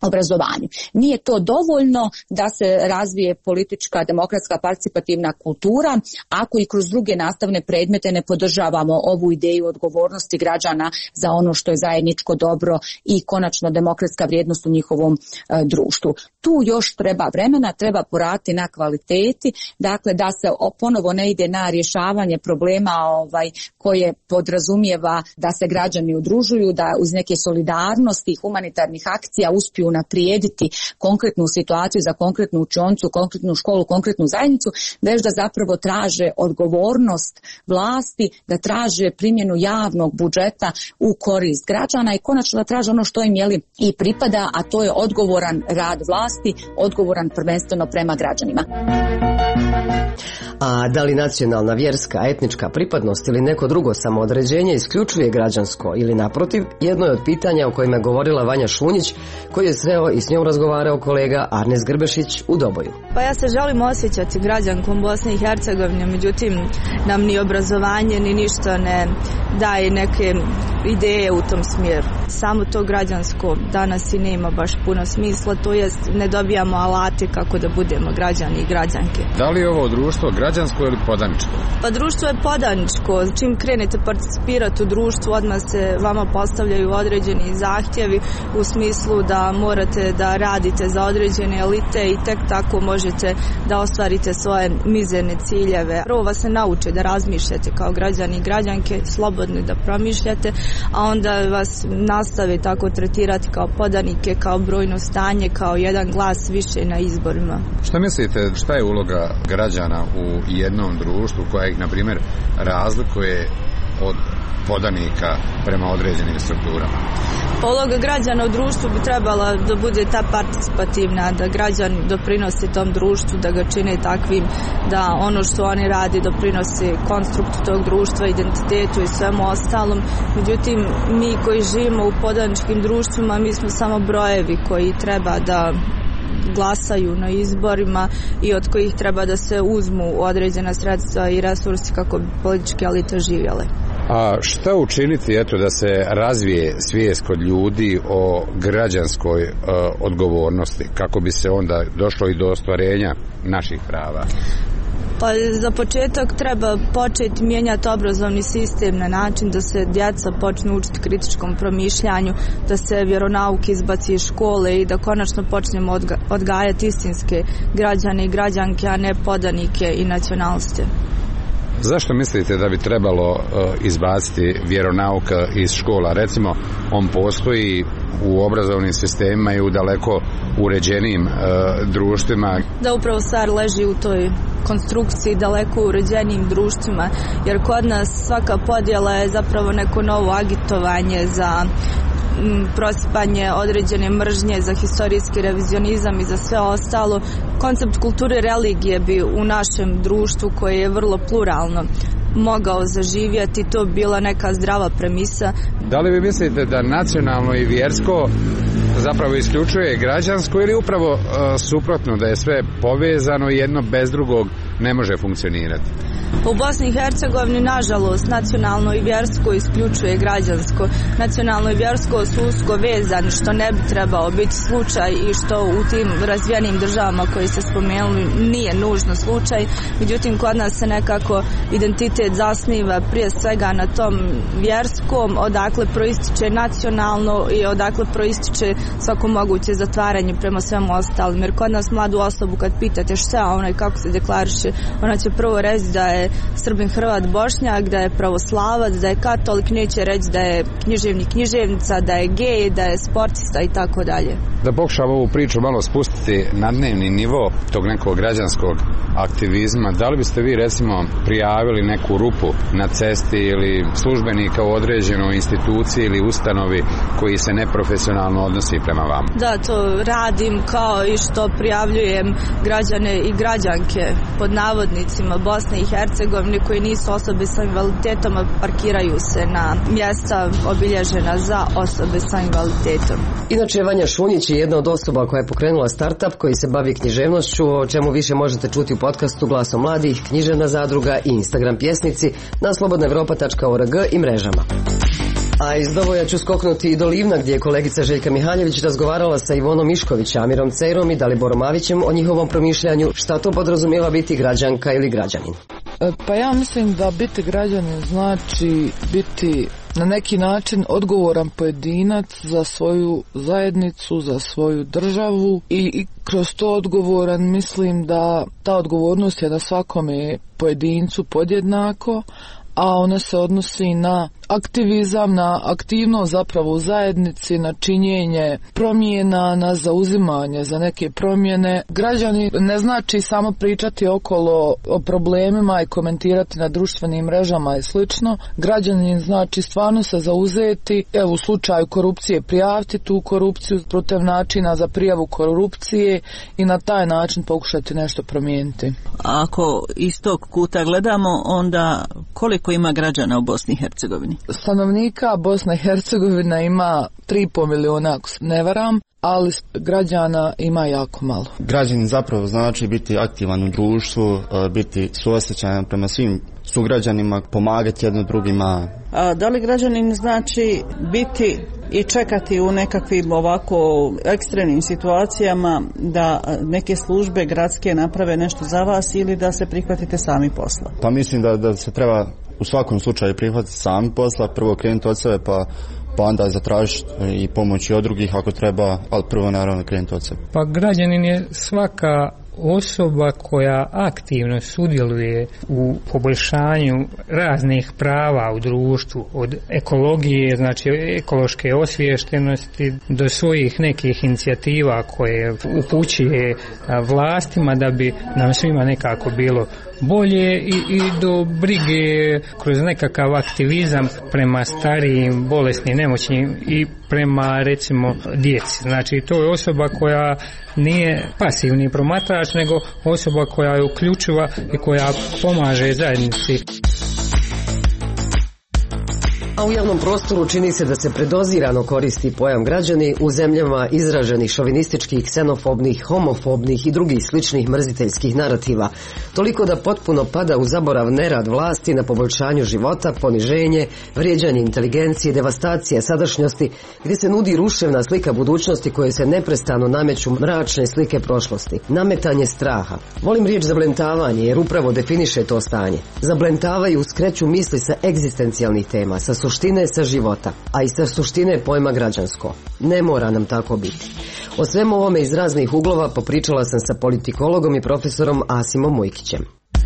obrazovanju. Nije to dovoljno da se razvije politička, demokratska, participativna kultura ako i kroz druge nastavne predmete ne podržavamo ovu ideju odgovornosti građana za ono što je zajedničko dobro i konačno demokratska vrijednost u njihovom e, društvu. Tu još treba vremena, treba poraditi na kvaliteti, dakle da se ponovo ne ide na rješavanje problema ovaj, koje podrazumijeva da se građani udružuju, da uz neke solidarnosti i humanitarnih akcija uspiju naprijediti konkretnu situaciju za konkretnu učionicu, konkretnu školu, konkretnu zajednicu, već da zapravo traže odgovornost vlasti, da traže primjenu javnog budžeta u korist građana i konačno da traže ono što im je li i pripada, a to je odgovoran rad vlasti, odgovoran prvenstveno prema građanima. A da li nacionalna, vjerska, etnička pripadnost ili neko drugo samoodređenje isključuje građansko ili naprotiv, jedno je od pitanja o kojima je govorila Vanja Šunjić, koji je sreo i s njom razgovarao kolega Arnes Grbešić u Doboju. Pa ja se želim osjećati građankom Bosne i Hercegovine, međutim nam ni obrazovanje ni ništa ne daje neke ideje u tom smjeru. Samo to građansko danas i nema baš puno smisla, to jest ne dobijamo alate kako da budemo građani i građanke. Da li je ovo društvo građansko ili podaničko? Pa društvo je podaničko. Čim krenete participirati u društvu, odmah se vama postavljaju određeni zahtjevi u smislu da morate da radite za određene elite i tek tako možete da ostvarite svoje mizerne ciljeve. Prvo vas se nauče da razmišljate kao građani i građanke, slobodni da promišljate, a onda vas nastave tako tretirati kao podanike, kao brojno stanje, kao jedan glas više na izborima. Šta mislite, šta je uloga građana u jednom društvu koja ih, na primjer, razlikuje od podanika prema određenim strukturama? Uloga građana u društvu bi trebala da bude ta participativna, da građani doprinose tom društvu, da ga čine takvim, da ono što oni radi doprinose konstruktu tog društva, identitetu i svemu ostalom. Međutim, mi koji živimo u podaničkim društvima, mi smo samo brojevi koji treba da glasaju na izborima i od kojih treba da se uzmu određena sredstva i resursi kako bi političke elite živjele. A šta učiniti, eto, da se razvije svijest kod ljudi o građanskoj e, odgovornosti, kako bi se onda došlo i do ostvarenja naših prava? Pa za početak treba početi mijenjati obrazovni sistem na način da se djeca počnu učiti kritičkom promišljanju, da se vjeronauk izbaci iz škole i da konačno počnemo odga- odgajati istinske građane i građanke, a ne podanike i nacionaliste. Zašto mislite da bi trebalo uh, izbaciti vjeronauk iz škola? Recimo, on postoji u obrazovnim sistemima i u daleko uređenijim uh, društvima. Da, upravo stvar leži u toj konstrukciji daleko uređenijim društvima, jer kod nas svaka podjela je zapravo neko novo agitovanje za prosipanje određene mržnje, za historijski revizionizam i za sve ostalo. Koncept kulture religije bi u našem društvu, koje je vrlo pluralno, mogao zaživjeti, to bila neka zdrava premisa. Da li vi mislite da nacionalno i vjersko zapravo isključuje građansko ili upravo uh, suprotno, da je sve povezano i jedno bez drugog ne može funkcionirati? U Bosni i Hercegovini, nažalost, nacionalno i vjersko isključuje građansko. Nacionalno i vjersko su usko vezani, što ne bi trebao biti slučaj i što u tim razvijenim državama koji ste spomenuli nije nužno slučaj. Međutim, kod nas se nekako identitet zasniva prije svega na tom vjerskom, odakle proističe nacionalno i odakle proističe svako moguće zatvaranje prema svemu ostalim. Jer kod nas mladu osobu kad pitate šta ona i kako se deklariše, ona će prvo reći da je Srbin, Hrvat, Bošnjak, da je pravoslavac, da je katolik, neće reći da je književnik, književnica, da je gej, da je sportista i tako dalje. Da pokušam ovu priču malo spustiti na dnevni nivo tog nekog građanskog aktivizma, da li biste vi recimo prijavili neku rupu na cesti ili službenika u određenoj instituciji ili ustanovi koji se neprofesionalno odnosi prema vama? Da, to radim, kao i što prijavljujem građane i građanke pod navodnicima Bosne i Hercegovine koji nisu osobe sa invaliditetom, a parkiraju se na mjesta obilježena za osobe sa invaliditetom. Inače, Vanja Šunjić je jedna od osoba koja je pokrenula startup koji se bavi književnošću, o čemu više možete čuti u podcastu Glasom mladih, Književna zadruga i Instagram pjesnici na slobodna evropa tačka org i mrežama. A iz Doboja ću skoknuti i do Livna, gdje je kolegica Željka Mihaljević razgovarala sa Ivonom Mišković, Amirom Cejrom i Daliborom Avićem o njihovom promišljanju šta to podrazumijeva biti građanka ili građanin. Pa ja mislim da biti građanin znači biti na neki način odgovoran pojedinac za svoju zajednicu, za svoju državu i, i kroz to odgovoran mislim da ta odgovornost je na svakome pojedincu podjednako, a ona se odnosi na aktivizam, na aktivnost zapravo u zajednici, na činjenje promjena, na zauzimanje za neke promjene. Građani ne znači samo pričati okolo o problemima i komentirati na društvenim mrežama i slično. Građanin znači stvarno se zauzeti, evo u slučaju korupcije prijaviti tu korupciju putem načina za prijavu korupcije i na taj način pokušati nešto promijeniti. Ako iz tog kuta gledamo, onda koliko ima građana u Bosni i Hercegovini? Stanovnika Bosna i Hercegovina ima tri i pol milijuna, ako se ne varam, ali građana ima jako malo. Građanin zapravo znači biti aktivan u društvu, biti suosjećajan prema svim sugrađanima, pomagati jedno drugima. A da li građanin znači biti i čekati u nekakvim ovako ekstremnim situacijama da neke službe gradske naprave nešto za vas ili da se prihvatite sami posla? Pa mislim da, da se treba u svakom slučaju prihvatiti sami posla, prvo krenuti od sebe pa pa onda zatražiti i pomoći od drugih ako treba, ali prvo naravno krenuti od sebe. Pa građanin je svaka osoba koja aktivno sudjeluje u poboljšanju raznih prava u društvu, od ekologije, znači ekološke osviještenosti, do svojih nekih inicijativa koje upućuje vlastima da bi nam svima nekako bilo bolje i, i do brige kroz nekakav aktivizam prema starijim, bolesnim, nemoćnim i prema recimo djeci. Znači to je osoba koja nije pasivni promatrač, nego osoba koja je uključiva i koja pomaže zajednici. A u javnom prostoru čini se da se predozirano koristi pojam građani u zemljama izraženih šovinističkih, ksenofobnih, homofobnih i drugih sličnih mrziteljskih narativa, toliko da potpuno pada u zaborav nerad vlasti na poboljšanju života, poniženje, vrijeđanje inteligencije, devastacija sadašnjosti, gdje se nudi ruševna slika budućnosti koje se neprestano nameću mračne slike prošlosti, nametanje straha. Volim riječ zablentavanje jer upravo definiše to stanje. Zablentavaju, skreću misli sa egzistencijalnih tema, sa suštine, sa života, a i sa suštine pojma građansko. Ne mora nam tako biti. O svemu ovome iz raznih uglova popričala sam sa politikologom i profesorom Asimom Mujkićem.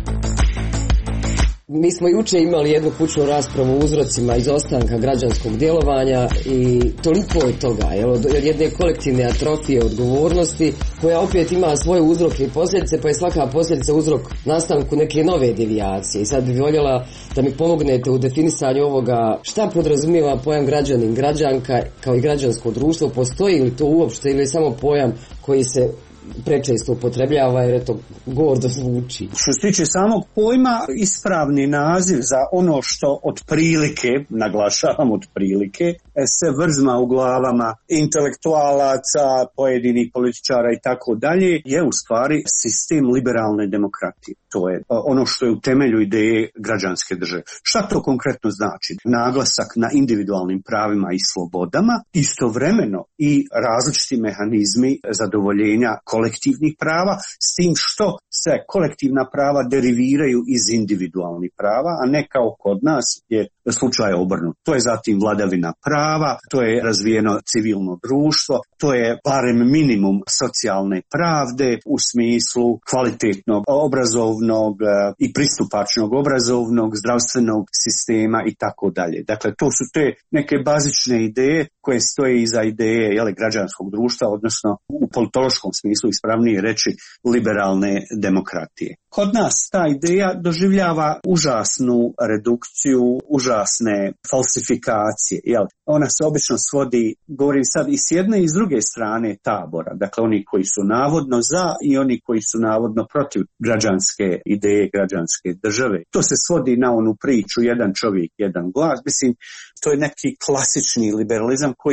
Mi smo juče imali jednu kućnu raspravu o uzrocima izostanka građanskog djelovanja i toliko je toga, jel, od jedne kolektivne atrofije odgovornosti koja opet ima svoje uzroke i posljedice, pa je svaka posljedica uzrok nastanku neke nove devijacije. I sad bih voljela da mi pomognete u definisanju ovoga šta podrazumijeva pojam građanin, građanka kao i građansko društvo, postoji li to uopšte ili je samo pojam koji se prečesto upotrebljava jer je to gordo zvuči. Što se tiče samog pojma, ispravni naziv za ono što otprilike, naglašavam otprilike, se vrzma u glavama intelektualaca, pojedinih političara i tako dalje, je u stvari sistem liberalne demokratije. To je ono što je u temelju ideje građanske države. Šta to konkretno znači? Naglasak na individualnim pravima i slobodama, istovremeno i različiti mehanizmi zadovoljenja kolektivnih prava, s tim što se kolektivna prava deriviraju iz individualnih prava, a ne kao kod nas je slučaj obrnut. To je zatim vladavina prava, to je razvijeno civilno društvo, to je barem minimum socijalne pravde u smislu kvalitetnog obrazovnog i pristupačnog obrazovnog, zdravstvenog sistema i tako dalje. Dakle, to su te neke bazične ideje koje stoje iza ideje jele, građanskog društva, odnosno u politološkom smislu ispravnije reći liberalne demokratije. Kod nas ta ideja doživljava užasnu redukciju, užasne falsifikacije. Jel? Ona se obično svodi, govorim sad, i s jedne i s druge strane tabora. Dakle, oni koji su navodno za i oni koji su navodno protiv građanske ideje, građanske države. To se svodi na onu priču jedan čovjek, jedan glas. Mislim, to je neki klasični liberalizam koji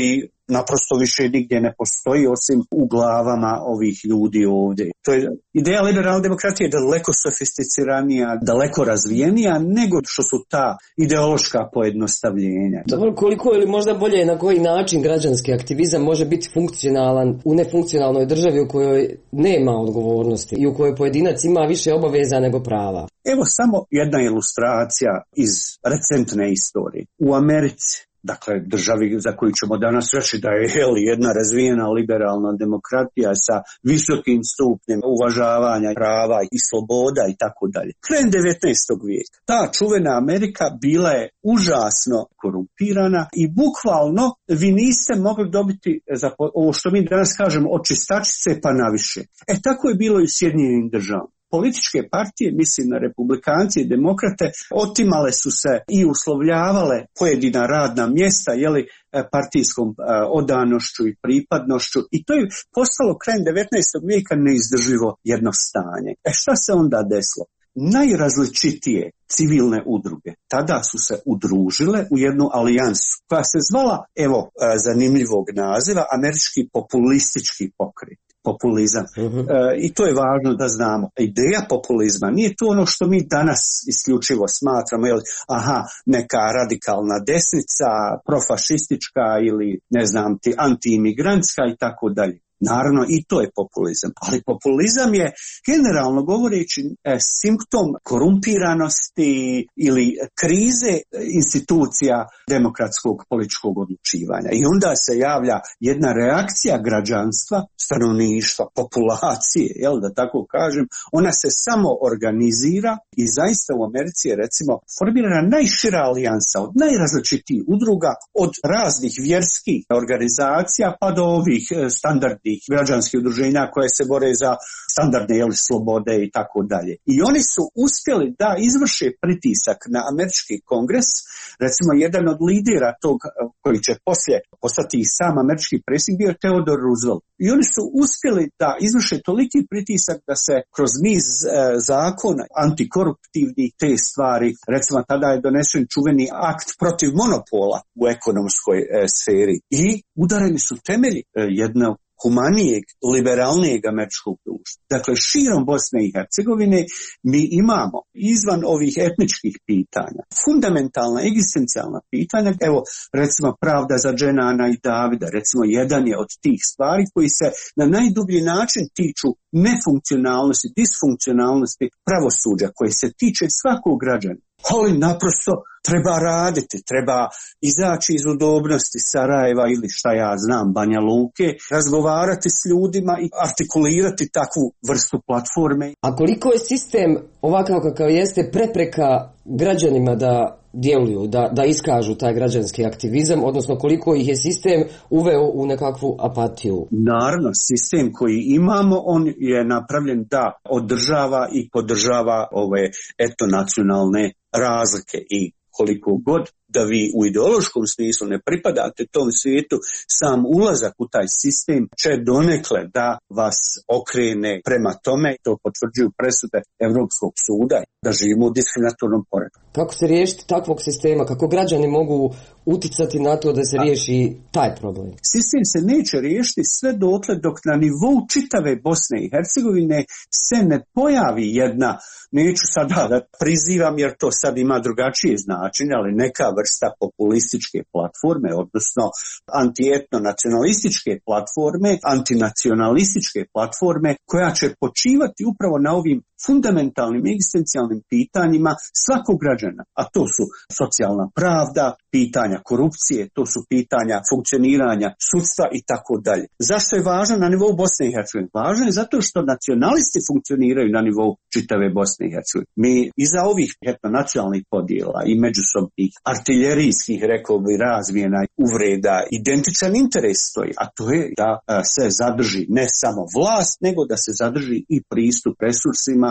naprosto više nigdje ne postoji osim u glavama ovih ljudi ovdje. To je ideja liberalne demokratije daleko sofisticiranija, daleko razvijenija nego što su ta ideološka pojednostavljenja. Dobro, koliko ili možda bolje na koji način građanski aktivizam može biti funkcionalan u nefunkcionalnoj državi u kojoj nema odgovornosti i u kojoj pojedinac ima više obaveza nego prava? Evo samo jedna ilustracija iz recentne istorije. U Americi, dakle državi za koju ćemo danas reći da je jel, jedna razvijena liberalna demokratija sa visokim stupnjem uvažavanja prava i sloboda i tako dalje. Krajem devetnaestog vijeka ta čuvena Amerika bila je užasno korumpirana i bukvalno vi niste mogli dobiti za ovo što mi danas kažemo od čistačice pa naviše. E tako je bilo i u Sjedinjenim državama. Političke partije, mislim na republikanci i demokrate, otimale su se i uslovljavale pojedina radna mjesta jeli, partijskom odanošću i pripadnošću i to je postalo krajem devetnaestog vijeka neizdrživo jedno stanje. E šta se onda desilo? Najrazličitije civilne udruge tada su se udružile u jednu alijansu koja se zvala, evo zanimljivog naziva, Američki populistički pokret. Populizam. Uh-huh. E, I to je važno da znamo. Ideja populizma nije to ono što mi danas isključivo smatramo, jel, aha, neka radikalna desnica, profašistička ili ne znam ti antiimigrantska i tako dalje. Naravno i to je populizam, ali populizam je generalno govoreći e, simptom korumpiranosti ili krize institucija demokratskog političkog odlučivanja. I onda se javlja jedna reakcija građanstva, stanovništva, populacije, jel da tako kažem, ona se samo organizira i zaista u Americi je recimo formirana najšira alijansa od najrazličitijih udruga, od raznih vjerskih organizacija pa do ovih standardnih građanskih udruženja koje se bore za standardne jel, slobode i tako dalje. I oni su uspjeli da izvrše pritisak na američki kongres, recimo jedan od lidera tog koji će poslije postati i sam američki predsjednik bio Theodore Roosevelt. I oni su uspjeli da izvrše toliki pritisak da se kroz niz e, zakona antikoruptivnih te stvari, recimo tada je donesen čuveni akt protiv monopola u ekonomskoj e, sferi i udareni su temelji e, jednog humanijeg, liberalnijeg američkog društva. Dakle, širom Bosne i Hercegovine mi imamo izvan ovih etničkih pitanja fundamentalna, egzistencijalna pitanja, evo recimo pravda za Dženana i Davida, recimo jedan je od tih stvari koji se na najdublji način tiču nefunkcionalnosti, disfunkcionalnosti pravosuđa koje se tiče svakog građana. Ali naprosto treba raditi, treba izaći iz udobnosti Sarajeva ili šta ja znam, Banja Luke, razgovarati s ljudima i artikulirati takvu vrstu platforme. A koliko je sistem ovakav kakav jeste prepreka građanima da djeluju, da, da iskažu taj građanski aktivizam, odnosno koliko ih je sistem uveo u nekakvu apatiju? Naravno, sistem koji imamo, on je napravljen da održava i podržava ove etnonacionalne razlike i koliko god da vi u ideološkom smislu ne pripadate tom svijetu, sam ulazak u taj sistem će donekle da vas okrene prema tome, to potvrđuju presude Europskog suda, da živimo u diskriminatornom poretku. Kako se riješiti takvog sistema? Kako građani mogu uticati na to da se riješi taj problem? Sistem se neće riješiti sve dotle dok na nivou čitave Bosne i Hercegovine se ne pojavi jedna, neću sada da prizivam jer to sad ima drugačije značenje, ali neka vrsta populističke platforme, odnosno antietno-nacionalističke platforme, antinacionalističke platforme koja će počivati upravo na ovim fundamentalnim egzistencijalnim pitanjima svakog građana, a to su socijalna pravda, pitanja korupcije, to su pitanja funkcioniranja sudstva i tako dalje. Zašto je važno na nivou Bosne i Hercegovine? Važno je zato što nacionalisti funkcioniraju na nivou čitave Bosne i Hercegovine. Mi iza ovih etnonacionalnih podjela i međusobnih artiljerijskih, rekao bi, razmjena uvreda, identičan interes stoji, a to je da se zadrži ne samo vlast, nego da se zadrži i pristup resursima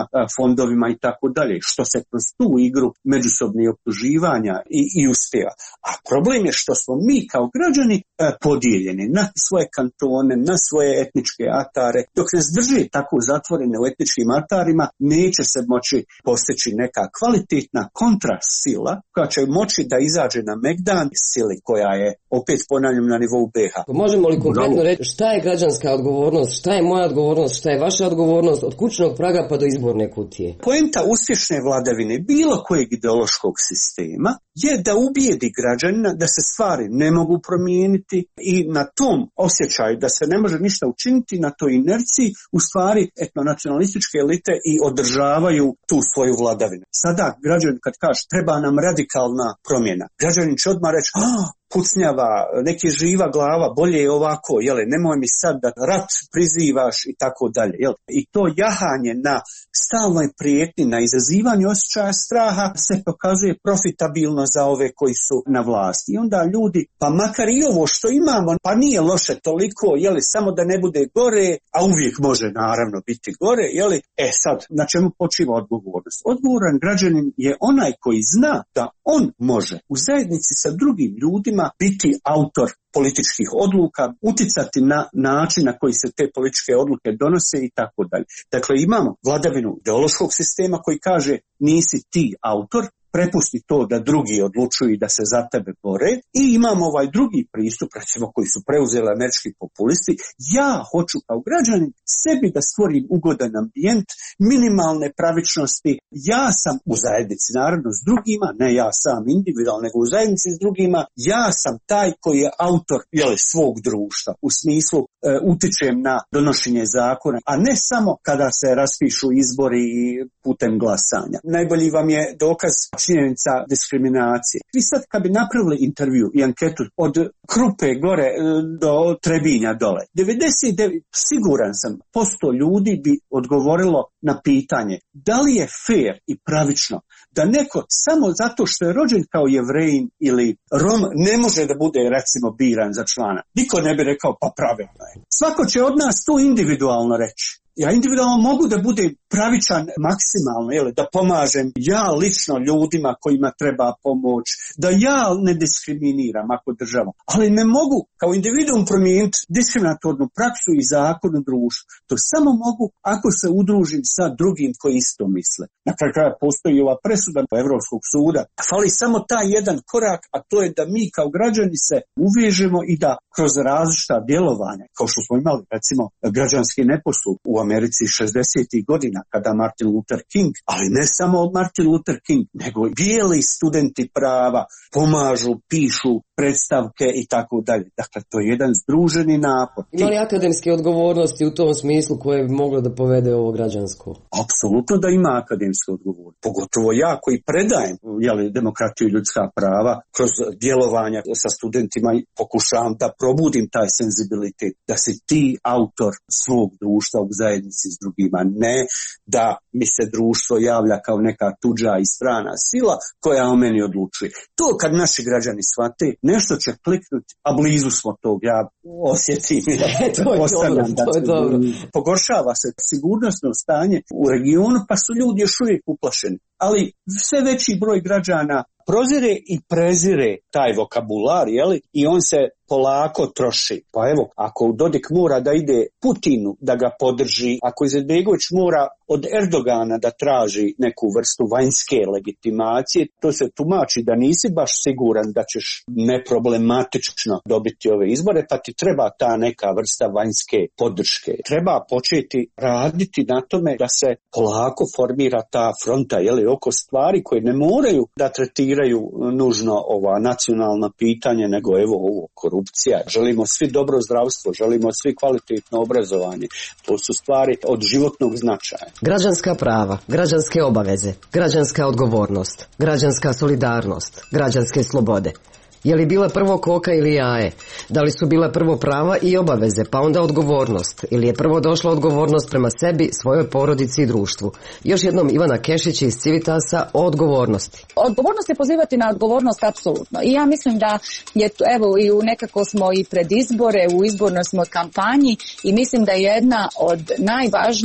fondovima i tako dalje, što se kroz tu igru međusobnih optuživanja i, i uspjeva. A problem je što smo mi kao građani podijeljeni na svoje kantone, na svoje etničke atare. Dok nas drži tako zatvorene u etničkim atarima, neće se moći postići neka kvalitetna kontrasila koja će moći da izađe na megdan sili koja je, opet ponavljam, na nivou be ha. Možemo li konkretno reći šta je građanska odgovornost, šta je moja odgovornost, šta je vaša odgovornost od kućnog praga pa do izborne kutije? Poenta uspješne vladavine bilo kojeg ideološkog sistema je da ubijedi građanina da se stvari ne mogu promijeniti i na tom osjećaju da se ne može ništa učiniti, na toj inerciji u stvari etnonacionalističke elite i održavaju tu svoju vladavinu. Sada građanin kad kaže treba nam radikalna promjena, građanin će odmah reći ah, pucnjava, neki živa glava, bolje je ovako, jele, nemoj mi sad da rat prizivaš i tako dalje. Jel? I to jahanje na stalnoj prijetnji, na izazivanje osjećaja straha se pokazuje profitabilno za ove koji su na vlasti. I onda ljudi, pa makar i ovo što imamo, pa nije loše toliko, jeli, samo da ne bude gore, a uvijek može naravno biti gore, jeli, e sad, na čemu počiva odgovornost? Odgovoran građanin je onaj koji zna da on može u zajednici sa drugim ljudima biti autor političkih odluka, uticati na način na koji se te političke odluke donose i tako dalje. Dakle, imamo vladavinu ideološkog sistema koji kaže nisi ti autor, prepusti to da drugi odlučuju i da se za tebe bore. I imamo ovaj drugi pristup, recimo koji su preuzeli američki populisti. Ja hoću kao građanin sebi da stvorim ugodan ambijent, minimalne pravičnosti. Ja sam u zajednici, naravno s drugima, ne ja sam individualno, nego u zajednici s drugima. Ja sam taj koji je autor jeli, svog društva, u smislu e, utičem na donošenje zakona, a ne samo kada se raspišu izbori i putem glasanja. Najbolji vam je dokaz činjenica diskriminacije. Vi sad kad bi napravili intervju i anketu od Krupe gore do Trebinja dole, devedeset devet siguran sam posto ljudi bi odgovorilo na pitanje da li je fair i pravično da neko samo zato što je rođen kao Jevrejin ili Rom ne može da bude recimo biran za člana. Niko ne bi rekao pa pravilno je. Svako će od nas to individualno reći. Ja individualno mogu da budem pravičan maksimalno, jel, da pomažem ja lično ljudima kojima treba pomoć, da ja ne diskriminiram ako država, ali ne mogu kao individuum promijeniti diskriminatornu praksu i zakon u društvu. To samo mogu ako se udružim sa drugim koji isto misle. Na kraju kraja postoji ova presuda Evropskog suda. Fali samo taj jedan korak, a to je da mi kao građani se uvežemo i da kroz različita djelovanja, kao što smo imali recimo građanski neposluh u Americi šezdesetih godina kada Martin Luther King, ali ne samo Martin Luther King, nego i bijeli studenti prava pomažu, pišu predstavke i tako dalje. Dakle, to je jedan združeni napor. Ima li akademske odgovornosti u tom smislu koje bi moglo da povede ovo građansko? Apsolutno da ima akademske odgovornosti. Pogotovo ja koji predajem jeli, demokratiju i ljudska prava kroz djelovanja sa studentima pokušavam da probudim taj senzibilitet, da si ti autor svog društva u zajednici s drugima, ne da mi se društvo javlja kao neka tuđa i strana sila koja o meni odlučuje. To kad naši građani shvate, nešto će kliknuti, a blizu smo tog, ja osjetim. to je dobro, to je dobro. Pogoršava se sigurnosno stanje u regionu, pa su ljudi još uvijek uplašeni. Ali sve veći broj građana prozire i prezire taj vokabular, jeli? I on se polako troši. Pa evo, ako Dodik mora da ide Putinu da ga podrži, ako Izetbegović mora od Erdogana da traži neku vrstu vanjske legitimacije, to se tumači da nisi baš siguran da ćeš neproblematično dobiti ove izbore, pa ti treba ta neka vrsta vanjske podrške. Treba početi raditi na tome da se polako formira ta fronta, jeli, oko stvari koje ne moraju da tretiraju nužno ova nacionalna pitanja, nego evo ovo korupcija. Želimo svi dobro zdravstvo, želimo svi kvalitetno obrazovanje. To su stvari od životnog značaja. Građanska prava, građanske obaveze, građanska odgovornost, građanska solidarnost, građanske slobode. Je li bila prvo koka ili jaje? Da li su bile prvo prava i obaveze, pa onda odgovornost? Ili je prvo došla odgovornost prema sebi, svojoj porodici i društvu? Još jednom Ivana Kešić iz Civitasa o odgovornosti. Odgovornost je pozivati na odgovornost apsolutno. I ja mislim da je, evo, i u nekako smo i pred izbore, u izbornoj smo kampanji i mislim da je jedna od najvažnijih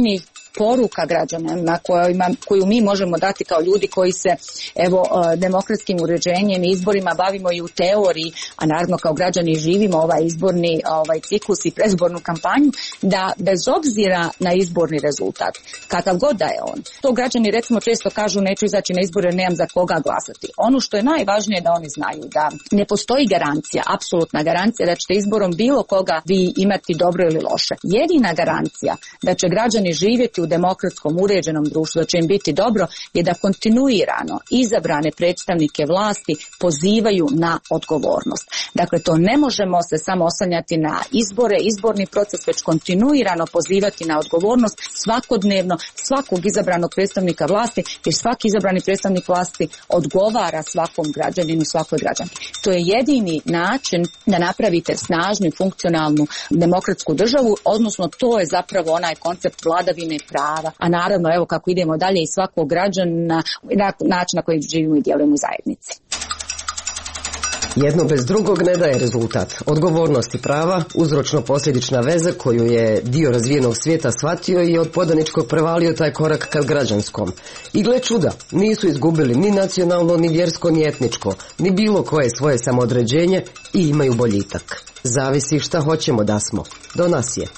poruka građanima kojima, koju mi možemo dati kao ljudi koji se evo demokratskim uređenjem i izborima bavimo i u teoriji, a naravno kao građani živimo ovaj izborni ovaj ciklus i predizbornu kampanju, da bez obzira na izborni rezultat, kakav god da je on, to građani recimo često kažu neću izaći na izbore, nemam za koga glasati. Ono što je najvažnije da oni znaju da ne postoji garancija, apsolutna garancija da ćete izborom bilo koga vi imati dobro ili loše. Jedina garancija da će građani živjeti u demokratskom uređenom društvu, da će im biti dobro, je da kontinuirano izabrane predstavnike vlasti pozivaju na odgovornost. Dakle, to ne možemo se samo oslanjati na izbore, izborni proces, već kontinuirano pozivati na odgovornost svakodnevno svakog izabranog predstavnika vlasti, jer svaki izabrani predstavnik vlasti odgovara svakom građaninu, svakoj građanki. To je jedini način da napravite snažnu i funkcionalnu demokratsku državu, odnosno to je zapravo onaj koncept vladavine prava, a naravno evo kako idemo dalje i svakog građana na način na koji živimo i djelujemo u zajednici. Jedno bez drugog ne daje rezultat. Odgovornost i prava, uzročno-posljedična veza koju je dio razvijenog svijeta shvatio i od podaničkog prevalio taj korak ka građanskom. I gle čuda, nisu izgubili ni nacionalno, ni vjersko, ni etničko, ni bilo koje svoje samoodređenje i imaju boljitak. Zavisi šta hoćemo da smo. Do nas je.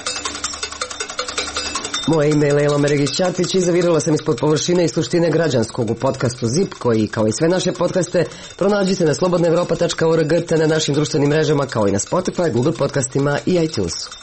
Moje ime je Lejla Meregić-Ćatić i zavirala sam ispod površine i suštine građanskog u podcastu ZIP, koji, kao i sve naše podcaste, pronađite na slobodna evropa tačka org te na našim društvenim mrežama, kao i na Spotify, Google podcastima i iTunesu.